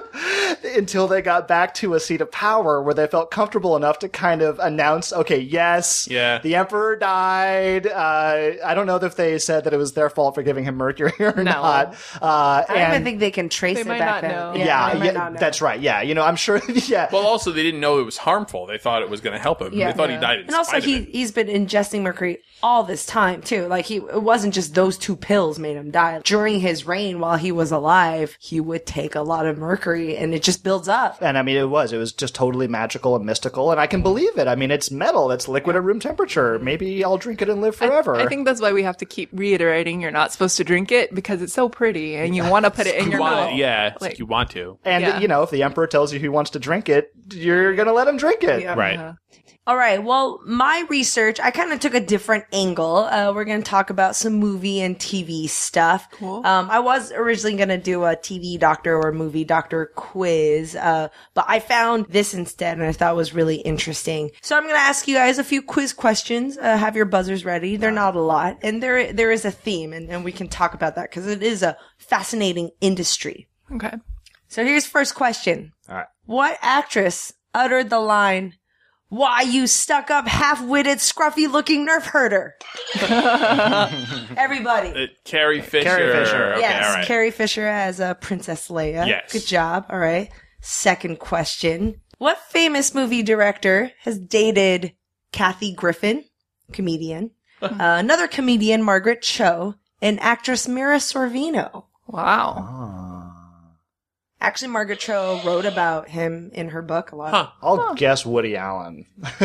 B: Until they got back to a seat of power where they felt comfortable enough to kind of announce, okay, yes,
D: Yeah.
B: the emperor died. Uh, I don't know if they said that it was their fault for giving him mercury or
C: No.
B: not. Uh,
A: I don't even
B: and
A: think they can trace
C: They
A: it
C: might
A: back
C: not
A: then.
C: know.
B: yeah,
A: they might
B: yeah,
A: not know.
B: that's right. Yeah, you know, I'm sure. Yeah,
D: Well, also, they didn't know it was harmful. They thought it was going to help him.
A: Yeah.
D: They thought
C: Yeah.
D: he died in
A: And also,
D: spite
A: he
D: of it.
A: he's been ingesting mercury all this time too. Like he, it wasn't just those two pills made him die. During his reign, while he was alive, he would take a lot of mercury, and it just builds up.
B: and I mean, it was. It was just totally magical and mystical, and I can believe it. I mean, it's metal. It's liquid at room temperature. Maybe I'll drink it and live forever.
C: I think that's why we have to keep reiterating you're not supposed to drink it because it's so pretty and you want to put it in
D: You
C: your
D: want
C: mouth.
D: it, yeah, it's like
C: Like-
D: you want to.
B: and,
C: Yeah.
B: you know, if the emperor tells you he wants to drink it, you're going to let him drink it.
A: Yeah.
D: Right.
C: Uh-huh.
A: All right. Well, my research, I kind of took a different angle. Uh, we're going to talk about some movie and T V stuff.
C: Cool.
A: Um, I was originally going to do a T V doctor or movie doctor quiz, uh, but I found this instead, and I thought it was really interesting. So I'm going to ask you guys a few quiz questions. Uh, have your buzzers ready. They're not a lot, and there there is a theme, and, and we can talk about that because it is a fascinating industry.
C: Okay.
A: So here's first question.
B: All right.
A: What actress uttered the line, "Why, you stuck up, half-witted, scruffy-looking nerf herder"? Everybody.
D: Uh, Carrie Fisher.
B: Carrie Fisher.
D: Okay,
A: yes,
D: all right.
A: Carrie Fisher as uh, Princess Leia.
D: Yes.
A: Good job. All right. Second question. What famous movie director has dated Kathy Griffin, comedian, uh, another comedian, Margaret Cho, and actress Mira Sorvino?
C: Wow.
A: Actually, Margaret Cho wrote about him in her book a lot.
D: Huh.
B: I'll guess Woody Allen.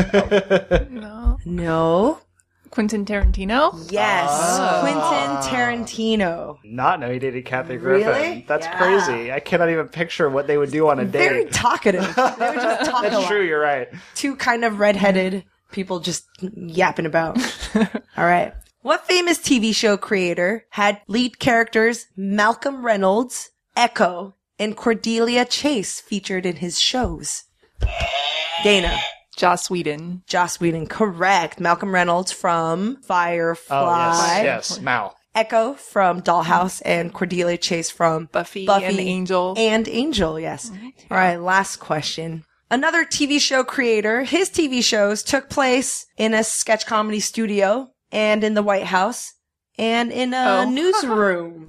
C: No.
A: No.
C: Quentin Tarantino?
A: Yes.
B: Ah.
A: Quentin Tarantino.
B: Not know he dated Kathy Griffin.
A: Really?
B: That's
A: Yeah.
B: crazy. I cannot even picture what they would do on a date.
A: Very talkative. They would just talk a
B: That's
A: lot.
B: true. You're right.
A: Two kind of redheaded people just yapping about. All right. What famous T V show creator had lead characters Malcolm Reynolds, Echo, and Cordelia Chase featured in his shows? Dana.
C: Joss Whedon.
A: Joss Whedon. Correct. Malcolm Reynolds from Firefly.
B: Oh, yes. Yes. Mal.
A: Echo from Dollhouse and Cordelia Chase from
C: Buffy,
A: Buffy
C: and Angel.
A: And Angel, yes. All right, last question. Another T V show creator, his T V shows took place in a sketch comedy studio and in the White House and in a
C: Oh.
A: newsroom.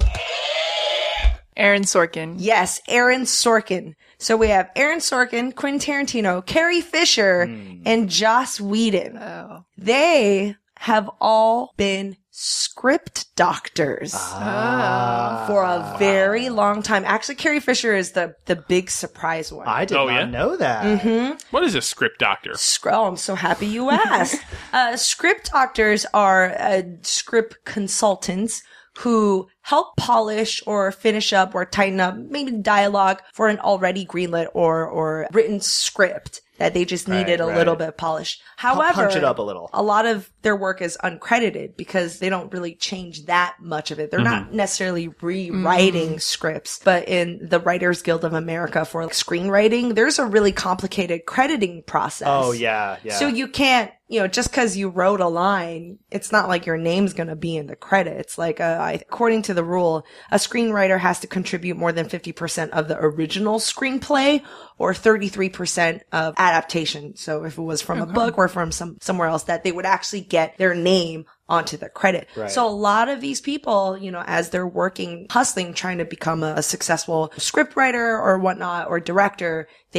C: Aaron Sorkin.
A: Yes, Aaron Sorkin. So we have Aaron Sorkin, Quentin Tarantino, Carrie Fisher, and Joss Whedon.
C: Oh.
A: They have all been script doctors.
C: Ah.
A: For a very long time. Actually, Carrie Fisher is the, the big surprise one.
B: I did
D: Oh,
B: not
D: yeah?
B: know that.
D: What is a script doctor?
A: Scr- Oh, I'm so happy you asked. uh, script doctors are uh, script consultants who help polish or finish up or tighten up maybe dialogue for an already greenlit or, or written script that they just needed
B: Right,
A: a little
B: right.
A: bit of polish. However,
B: punch it up a little.
A: a lot of their work is uncredited because they don't really change that much of it. They're not necessarily rewriting scripts, but in the Writers Guild of America for like, screenwriting, there's a really complicated crediting process.
B: Oh, yeah. Yeah.
A: So you can't, you know, just because you wrote a line, it's not like your name's going to be in the credits. Like, uh, I, according to the rule, a screenwriter has to contribute more than fifty percent of the original screenplay or thirty-three percent of adaptation. So if it was from a book or from some, somewhere else, that they would actually get their name onto the credit.
B: Right.
A: So a lot of these people, you know, as they're working, hustling, trying to become a, a successful scriptwriter or whatnot, or director, they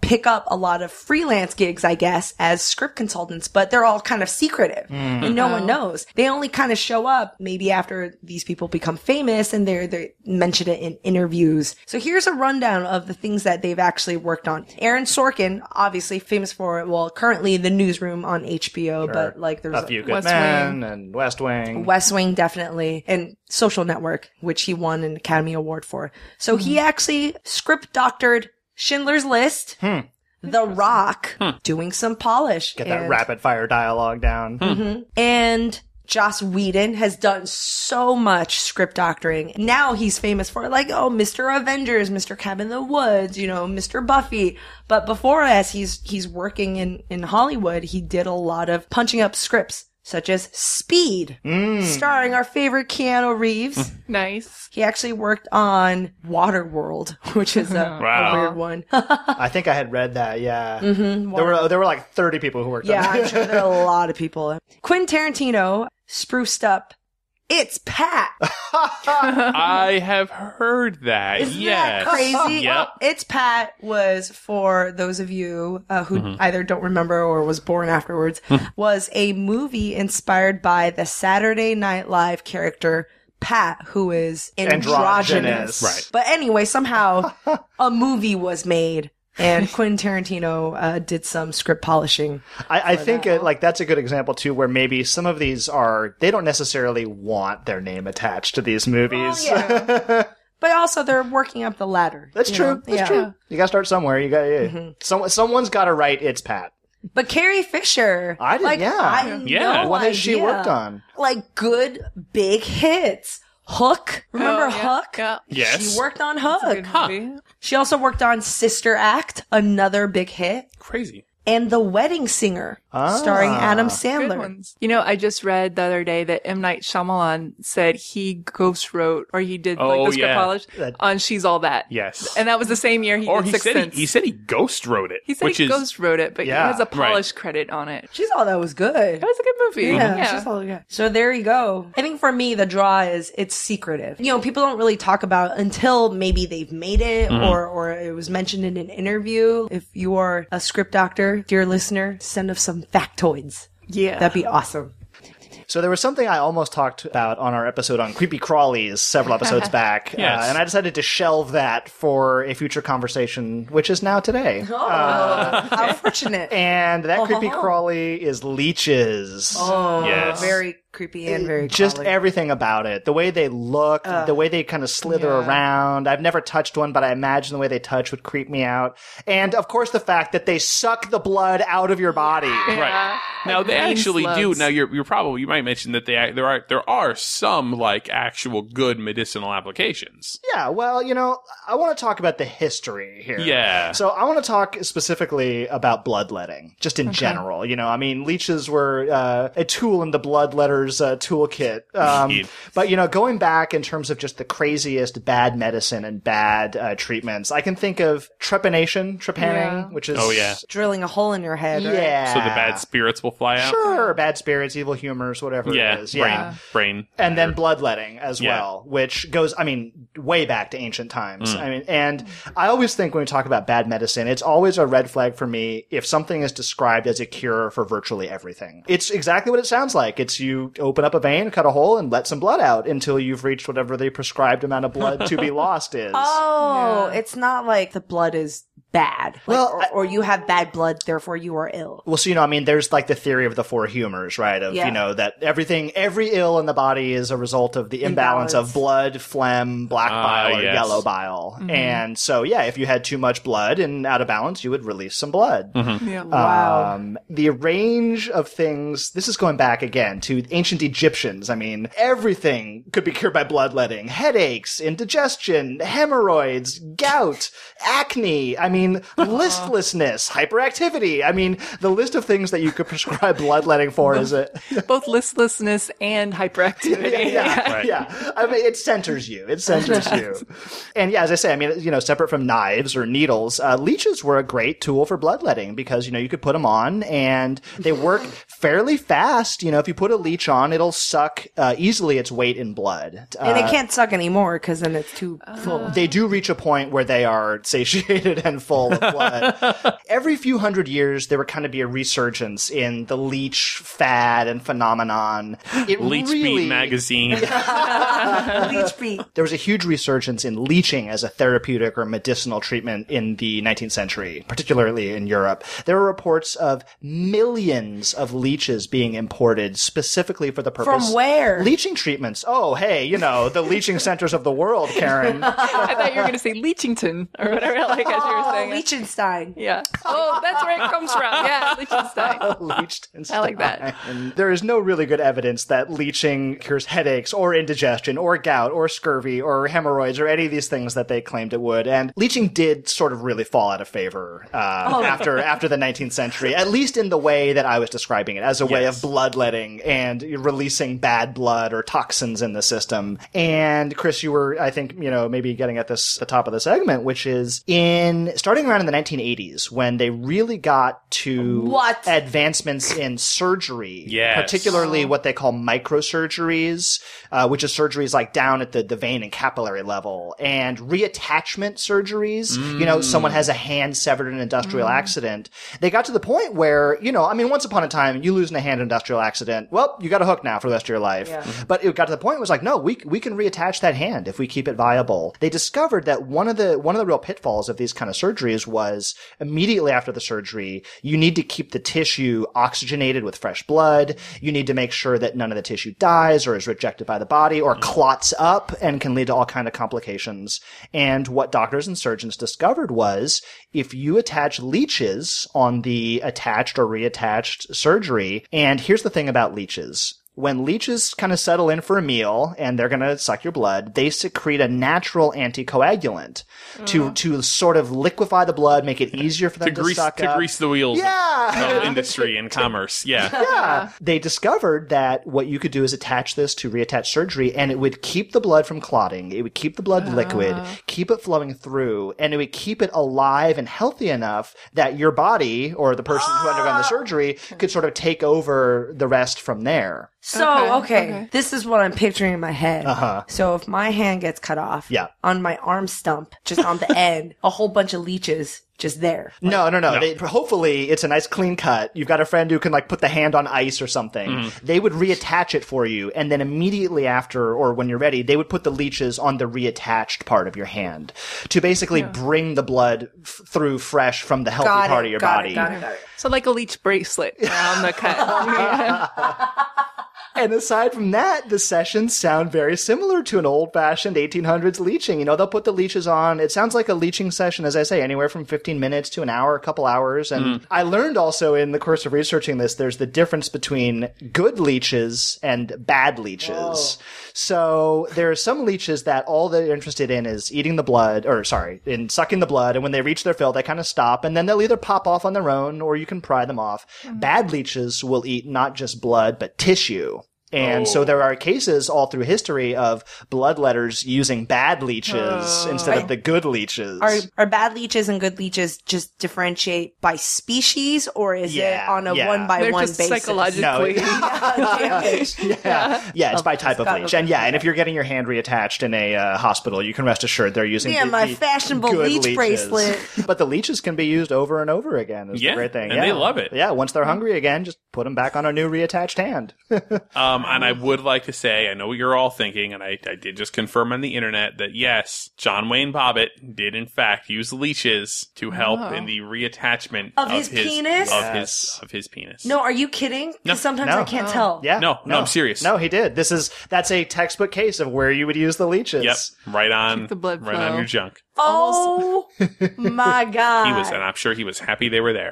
A: pick up a lot of freelance gigs, I guess, as script consultants, but they're all kind of secretive and no one knows. They only kind of show up maybe after these people become famous and they're, they mention it in interviews. So here's a rundown of the things that they've actually worked on. Aaron Sorkin, obviously famous for, well, currently The Newsroom on H B O,
B: Sure.
A: but like there's
B: A Few Good
C: West
B: Men
C: Wing.
B: and West Wing.
A: West Wing, definitely, and Social Network, which he won an Academy Award for. So he actually script doctored Schindler's List, The Rock, doing some polish.
B: Get that
A: and,
B: rapid fire dialogue down.
A: And Joss Whedon has done so much script doctoring. Now he's famous for like, oh, Mister Avengers, Mister Cabin in the Woods, you know, Mister Buffy. But before as he's he's working in, in Hollywood, he did a lot of punching up scripts, such as Speed, starring our favorite Keanu Reeves.
C: Nice.
A: He actually worked on Waterworld, which is a,
D: Wow.
A: a weird one.
B: I think I had read that. Yeah, mm-hmm, there were there were like thirty people who worked
A: Yeah,
B: on it.
A: I'm sure there are a lot of people. Quentin Tarantino spruced up It's Pat.
D: I have heard that.
A: Isn't
D: yes.
A: that crazy?
D: Yep.
A: It's Pat was, for those of you uh, who either don't remember or was born afterwards, was a movie inspired by the Saturday Night Live character Pat, who is androgynous.
B: Androgynous.
D: Right.
A: But anyway, somehow a movie was made. And Quentin Tarantino uh, did some script polishing.
B: I, I think it, like that's a good example too, where maybe some of these are they don't necessarily want their name attached to these movies.
A: Yeah. But also, they're working up the ladder.
B: That's
A: you
B: true.
A: know?
B: That's
A: Yeah.
B: true. You got to start somewhere. You got yeah. Some, someone's got to write It's Pat.
A: But Carrie Fisher,
B: I did-
A: like,
B: yeah.
A: I
D: Yeah.
A: no
B: What has she
A: idea.
B: worked on?
A: Like good big hits. Hook, remember
C: Oh, yeah,
A: Hook?
C: Yeah.
D: Yes.
A: She worked on
C: It's a
A: Hook.
C: good movie.
A: She also worked on Sister Act, another big hit,
D: Crazy.
A: and The Wedding Singer,
B: Ah.
A: starring Adam
C: Good
A: Sandler.
C: ones. You know, I just read the other day that M. Night Shyamalan said he ghost wrote, or he did
D: Oh,
C: like the script
D: yeah.
C: polish
B: That-
C: on She's All That.
D: Yes.
C: And that was the same year he
D: or
C: did
D: he
C: Sixth
D: said he,
C: Sense.
D: he said he ghost wrote it,
C: He said
D: which
C: he
D: is
C: ghost wrote it, but
B: Yeah.
C: he has a
D: Right.
C: polish credit on it.
A: She's all that was good.
C: That was a good movie.
A: Yeah, she's all good. So there you go. I think for me, the draw is it's secretive. You know, people don't really talk about until maybe they've made it or, or it was mentioned in an interview. If you are a script doctor, dear listener, send us some factoids.
C: Yeah.
A: That'd be awesome.
B: So there was something I almost talked about on our episode on creepy crawlies several episodes back,
D: Yes.
B: uh, and I decided to shelve that for a future conversation, which is now today.
A: Oh, how fortunate.
B: And that creepy
A: Oh.
B: crawly is leeches.
A: Oh,
D: Yes.
A: very creepy and very
B: Just
A: crawly.
B: everything about it. The way they look, the way they kind of slither
C: Yeah.
B: around. I've never touched one, but I imagine the way they touch would creep me out. And of course the fact that they suck the blood out of your body.
D: right. Now they
C: Green
D: actually do.
C: slugs.
D: Now you're you're probably you might mention that they act- there are there are some like actual good medicinal applications.
B: Yeah, well, you know, I want to talk about the history here.
D: Yeah.
B: So I want to talk specifically about bloodletting, just in general. You know, I mean, leeches were uh, a tool in the bloodletters uh, toolkit. Um,
D: Indeed.
B: but, you know, going back in terms of just the craziest bad medicine and bad uh, treatments, I can think of trepanation, trepanning,
C: Yeah.
B: which is...
D: Oh, yeah.
A: Drilling a hole in your head. right?
B: Yeah.
D: So the bad spirits will fly out.
B: Sure, bad spirits, evil humors, whatever
D: Yeah.
B: it is.
D: Brain.
B: Yeah.
D: Brain.
B: And then bloodletting as
D: Yeah.
B: well, which goes, I mean, way back to ancient times.
D: Mm.
B: I mean, and I always think when we talk about bad medicine, it's always a red flag for me if something is described as a cure for virtually everything. It's exactly what it sounds like. It's you open up a vein, cut a hole, and let some blood out until you've reached whatever the prescribed amount of blood to be lost is.
A: Oh,
C: Yeah.
A: it's not like the blood is bad. Like,
B: Well,
A: or,
B: I-
A: or you have bad blood, therefore you are ill.
B: Well, so, you know, I mean, there's like the theory of the four humors, right? Of,
A: Yeah.
B: you know, that everything, every ill in the body is a result of the imbalance,
A: Imbalance.
B: of blood, phlegm, black
D: Ah,
B: bile, or
D: yes.
B: yellow bile.
A: Mm-hmm.
B: And so, yeah, if you had too much blood and out of balance, you would release some blood.
C: Yeah.
A: Wow.
B: Um, the range of things, this is going back again to ancient Egyptians. I mean, everything could be cured by bloodletting. Headaches, indigestion, hemorrhoids, gout, acne. I mean, listlessness, hyperactivity. I mean, the list of things that you could prescribe bloodletting for is a,
C: Both listlessness and hyperactivity.
B: yeah,
D: Right.
B: yeah. I mean, it centers you. It centers you. And yeah, as I say, I mean, you know, separate from knives or needles, uh, leeches were a great tool for bloodletting because, you know, you could put them on and they work fairly fast. You know, if you put a leech on, it'll suck uh, easily its weight in blood. Uh,
A: And it can't suck anymore because then it's too full.
B: they do reach a point where they are satiated and full. full of blood. Every few hundred years, there would kind of be a resurgence in the leech fad and phenomenon. It
D: Leech
B: really,
D: Beat magazine.
A: Leech beat.
B: There was a huge resurgence in leeching as a therapeutic or medicinal treatment in the nineteenth century, particularly in Europe. There were reports of millions of leeches being imported specifically for the purpose.
A: From where?
B: Leeching treatments. Oh, hey, you know, the leeching centers of the world, Karen.
C: I thought you were going to say Leechington or whatever, like as you were
A: Oh,
C: saying. it.
A: Liechtenstein.
C: Yeah. Oh, that's where it comes from. Yeah, Liechtenstein.
B: Liechtenstein.
C: I like that.
B: And there is no really good evidence that leeching cures headaches or indigestion or gout or scurvy or hemorrhoids or any of these things that they claimed it would. And leeching did sort of really fall out of favor uh,
A: Oh.
B: after after the nineteenth century, at least in the way that I was describing it, as a way
D: Yes.
B: of bloodletting and releasing bad blood or toxins in the system. And Chris, you were, I think, you know, maybe getting at this at the top of the segment, which is in starting around in the nineteen eighties when they really got to
A: What?
B: advancements in surgery,
D: Yes.
B: particularly what they call microsurgeries, uh, which is surgeries like down at the, the vein and capillary level, and reattachment surgeries. You know, someone has a hand severed in an industrial accident. They got to the point where, you know, I mean, once upon a time, you losing a hand in an industrial accident, well, you got a hook now for the rest of your life.
A: Yeah.
B: But it got to the point where it was like, no, we we can reattach that hand if we keep it viable. They discovered that one of the one of the real pitfalls of these kind of surgeries was immediately after the surgery, you need to keep the tissue oxygenated with fresh blood. You need to make sure that none of the tissue dies or is rejected by the body or clots up and can lead to all kind of complications. And what doctors and surgeons discovered was if you attach leeches on the attached or reattached surgery, and here's the thing about leeches. When leeches kind of settle in for a meal and they're going to suck your blood, they secrete a natural anticoagulant to to sort of liquefy the blood, make it easier for them
D: to
B: to,
D: grease
B: suck
D: to
B: up.
D: grease the wheels
B: Yeah.
D: of industry and commerce. Yeah.
B: Yeah. They discovered that what you could do is attach this to reattach surgery and it would keep the blood from clotting. It would keep the blood liquid, keep it flowing through, and it would keep it alive and healthy enough that your body or the person who undergone the surgery could sort of take over the rest from there.
A: So,
C: Okay,
A: okay,
C: okay.
A: this is what I'm picturing in my head.
B: Uh-huh.
A: So if my hand gets cut off,
B: Yeah.
A: on my arm stump, just on the end, a whole bunch of leeches just there.
B: No, no, no.
D: No.
B: They, hopefully, it's a nice clean cut. You've got a friend who can like put the hand on ice or something.
D: Mm-hmm.
B: They would reattach it for you, and then immediately after, or when you're ready, they would put the leeches on the reattached part of your hand to basically bring the blood f- through fresh from the healthy
A: Got
B: part
A: it,
B: of your
A: got
B: body.
A: it, got it, got it.
C: So like a leech bracelet around the cut.
B: And aside from that, the sessions sound very similar to an old-fashioned eighteen hundreds leeching. You know, they'll put the leeches on. It sounds like a leeching session, as I say, anywhere from fifteen minutes to an hour, a couple hours. And I learned also in the course of researching this, there's the difference between good leeches and bad leeches. So there are some leeches that all they're interested in is eating the blood, or sorry, in sucking the blood. And when they reach their fill, they kind of stop, and then they'll either pop off on their own or you can pry them off. Bad leeches will eat not just blood, but tissue. And so there are cases all through history of bloodletters using bad leeches instead of the good leeches.
A: Are are bad leeches and good leeches just differentiate by species, or is
B: Yeah,
A: it on a
B: yeah.
A: one by
C: They're
A: one
C: just
A: basis?
C: psychologically.
B: yeah, yeah, it's by type of
A: got
B: leech.
A: it.
B: And yeah, and if you're getting your hand reattached in a uh, hospital, you can rest assured they're using
A: Yeah,
B: the-
A: my
B: the
A: fashionable
B: good
A: leech
B: leeches.
A: bracelet.
B: But the leeches can be used over and over again. Is
D: Yeah,
B: the great thing.
D: and
B: yeah.
D: they love it.
B: Yeah, once they're hungry again, just put them back on a new reattached hand.
D: Um, and I would like to say, I know what you're all thinking, and I, I did just confirm on the internet that yes, John Wayne Bobbitt did in fact use leeches to help
C: Oh.
D: in the reattachment
A: Of his penis?
D: of
B: Yes.
D: his of his penis.
A: No, are you kidding? 'Cause
D: No.
A: sometimes
B: No.
A: I can't
C: Oh.
A: tell.
B: Yeah.
D: No, no, I'm serious.
B: No, he did. This is that's a textbook case of where you would use the leeches.
D: Yep, right on
C: Keep the blood
D: right on
C: flow.
D: your junk.
A: Oh my god!
D: He was, and I'm sure he was happy they were there.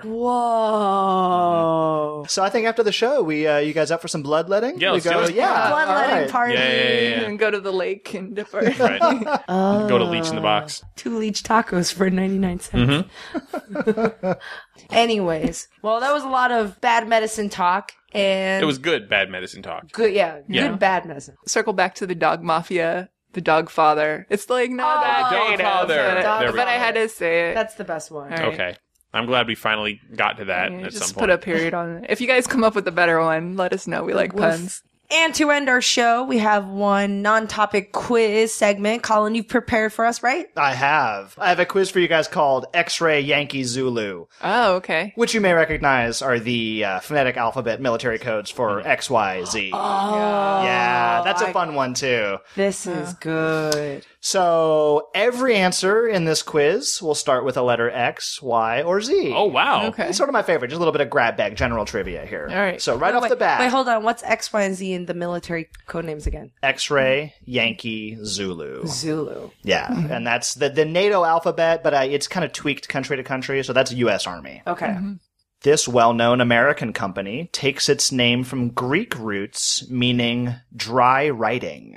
A: Whoa!
B: So I think after the show, we uh, you guys up for some bloodletting?
D: Yeah,
B: we
D: let's
B: go,
D: do it.
B: Yeah,
A: Bloodletting
B: all right.
A: party.
D: Yeah, yeah, yeah, yeah.
C: And go to the lake and dip our
D: Right. Go to Leech in the Box.
A: Two leech tacos for ninety-nine cents.
D: Mm-hmm.
A: Anyways, well, that was a lot of bad medicine talk, and
D: It was good bad medicine talk.
A: good. Yeah,
D: Yeah.
A: good bad medicine.
C: circle back to the dog mafia, the dog father. It's like not
A: Oh,
C: that
A: the
D: dog
C: creative,
D: father.
C: but-
A: Dog
D: There we
C: but I
D: go.
C: had to say it.
A: That's the best one.
C: All right.
D: Okay. I'm glad we finally got to that
C: Yeah,
D: at
C: just
D: some
C: put
D: point.
C: a period on it. If you guys come up with a better one, let us know. We like
A: Woof.
C: puns.
A: And to end our show, we have one non-topic quiz segment. Colin, you've prepared for us, right?
B: I have. I have a quiz for you guys called X-Ray Yankee Zulu,
C: Oh, okay.
B: which you may recognize are the uh, phonetic alphabet military codes for X, Y, Z.
A: Oh,
B: yeah, that's a
A: I-
B: fun one too.
A: This is good.
B: So every answer in this quiz will start with a letter X, Y, or Z.
D: Oh, wow.
C: Okay.
B: It's sort of my favorite. Just a little bit of grab bag general trivia here.
C: All right.
B: So right
A: Wait,
B: off the bat,
A: Wait, hold on. What's X, Y, and Z in the military code names again?
B: X-Ray, Yankee, Zulu.
A: Zulu.
B: Yeah, and that's the, the NATO alphabet, but uh, it's kind of tweaked country to country, so that's U S Army.
A: Okay.
B: This well-known American company takes its name from Greek roots meaning dry writing.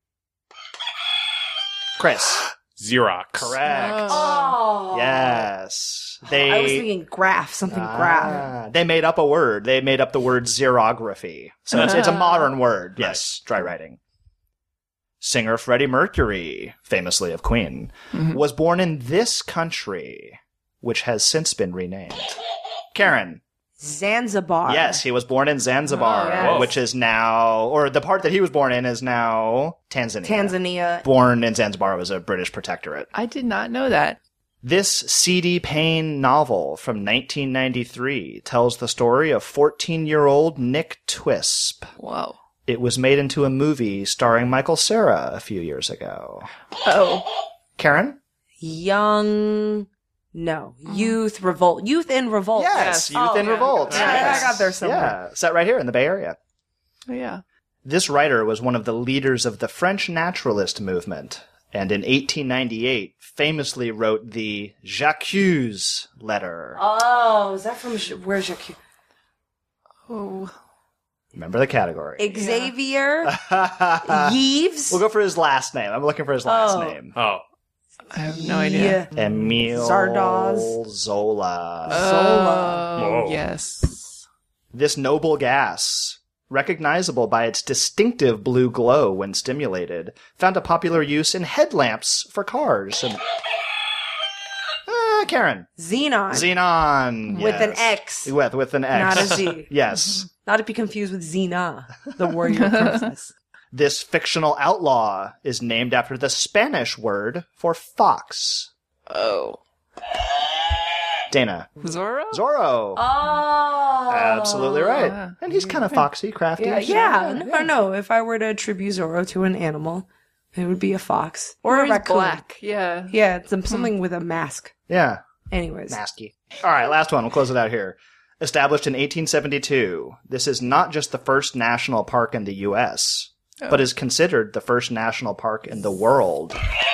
B: Chris.
D: Xerox.
B: Correct.
A: Oh.
B: Yes. They,
A: I was thinking graph, something graph.
B: Ah, they made up a word. They made up the word xerography. So it's, it's a modern word. Yes, dry writing. Singer Freddie Mercury, famously of Queen, was born in this country, which has since been renamed. Karen.
A: Zanzibar.
B: Yes, he was born in Zanzibar,
A: Oh, yes.
B: which is now, or the part that he was born in is now Tanzania.
A: Tanzania.
B: Born in Zanzibar was a British protectorate.
C: I did not know that.
B: This C D Payne novel from nineteen ninety-three tells the story of fourteen-year-old Nick Twisp.
C: Whoa.
B: It was made into a movie starring Michael Cera a few years ago.
C: Oh.
B: Karen?
A: Young. No. Youth Revolt. Youth in Revolt.
B: Yes, Youth
A: Oh,
B: in
A: yeah.
B: Revolt.
A: Yeah,
B: Yes.
A: I got there somewhere.
B: Yeah, set right here in the Bay Area.
C: Oh, yeah.
B: This writer was one of the leaders of the French naturalist movement, and in eighteen ninety-eight famously wrote the J'accuse letter.
A: Oh, is that from J- where's your Q?
C: Oh.
B: Remember the category.
A: Xavier
B: we'll
A: Yves.
B: go for his last name. I'm looking for his last
A: Oh.
B: name.
D: Oh.
C: I have no idea.
A: Yeah.
B: Emile
A: Zardoz.
B: Zola.
A: Zola.
C: Oh,
D: Whoa.
C: yes.
B: This noble gas, recognizable by its distinctive blue glow when stimulated, found a popular use in headlamps for cars. And... Uh, Karen.
A: Xenon.
B: Xenon.
A: With an
B: yes.
A: X.
B: With, with an X.
A: Not a Z.
B: Yes.
A: Not to be confused with Xena, the warrior princess.
B: This fictional outlaw is named after the Spanish word for fox.
C: Oh.
B: Dana.
C: Zorro?
B: Zorro.
A: Oh.
B: Absolutely right.
C: Yeah.
B: And he's kind of foxy, crafty.
A: Yeah, yeah. No, no. If I were to attribute Zorro to an animal, it would be a fox. Or a
C: he's
A: raccoon.
C: black. Yeah.
A: Yeah, it's um, something with a mask.
B: Yeah.
A: Anyways.
B: Nasty. All right, last one. We'll close it out here. Established in eighteen seventy-two, this is not just the first national park in the U S, but is considered the first national park in the world.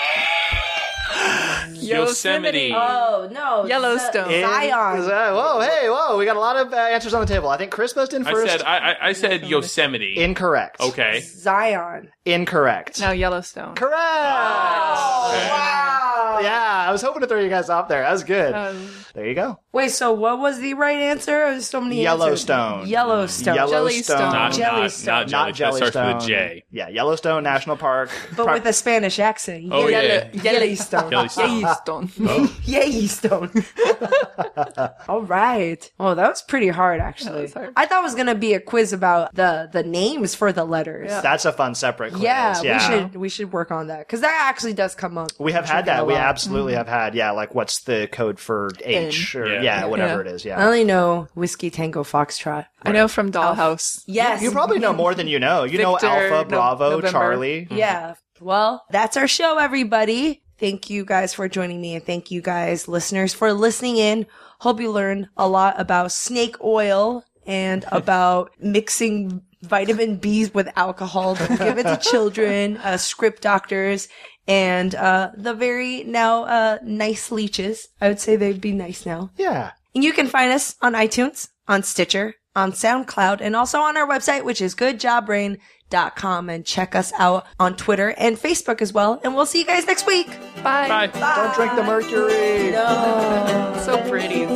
D: Yosemite.
A: Oh, no.
C: Yellowstone.
A: Z- Zion.
B: Is that- whoa, hey, whoa. We got a lot of uh, answers on the table. I think Chris buzzed in
D: I
B: first.
D: said I, I, I said Yosemite.
B: Incorrect.
D: Okay.
A: Zion.
B: Incorrect.
C: Now Yellowstone.
B: Correct.
A: Wow.
B: Yeah, I was hoping to throw you guys off there. That was good.
C: Um,
B: There you go.
A: Wait, so what was the right answer? There's so many
B: Yellowstone.
A: answers. Yellowstone.
B: Yellowstone.
C: Jellystone.
D: Not,
A: Jellystone.
D: not, not,
B: Not
D: jelly. That starts with a
B: Jellystone.
D: J.
B: Yeah, Yellowstone National Park.
A: But
B: Pro-
A: with a Spanish accent.
D: Oh, yeah.
A: Yellowstone.
D: Yellowstone.
C: Yellowstone.
A: Yellowstone. All right. Oh, that was pretty hard, actually.
C: That was hard.
A: I thought it was going to be a quiz about the, the names for the letters.
C: Yeah.
B: That's a fun separate quiz.
A: Yeah,
B: yeah.
A: we should we should work on that because that actually does come up.
B: We have
A: which
B: had
A: get a
B: that. We
A: lot.
B: absolutely have had. Yeah, like what's the code for H or yeah,
D: Yeah.
B: whatever
C: Yeah.
B: it is.
A: I
B: Yeah.
A: only know Whiskey Tango Foxtrot.
C: I know from Dollhouse.
A: Yes,
B: You probably know more than you know. You know
C: Victor,
B: Alpha,
C: No-
B: Bravo,
C: November.
B: Charlie.
A: Yeah. Well, that's our show, everybody. Thank you guys for joining me, and thank you guys, listeners, for listening in. Hope you learned a lot about snake oil and about mixing vitamin B's with alcohol to give it to children, uh, script doctors, and uh, the very now uh, nice leeches. I would say they'd be nice now.
B: Yeah.
A: And you can find us on iTunes, on Stitcher, on SoundCloud, and also on our website, which is good job brain dot com. And check us out on Twitter and Facebook as well. And we'll see you guys next week.
C: Bye.
D: Bye.
B: Don't drink the mercury.
A: No.
C: So pretty.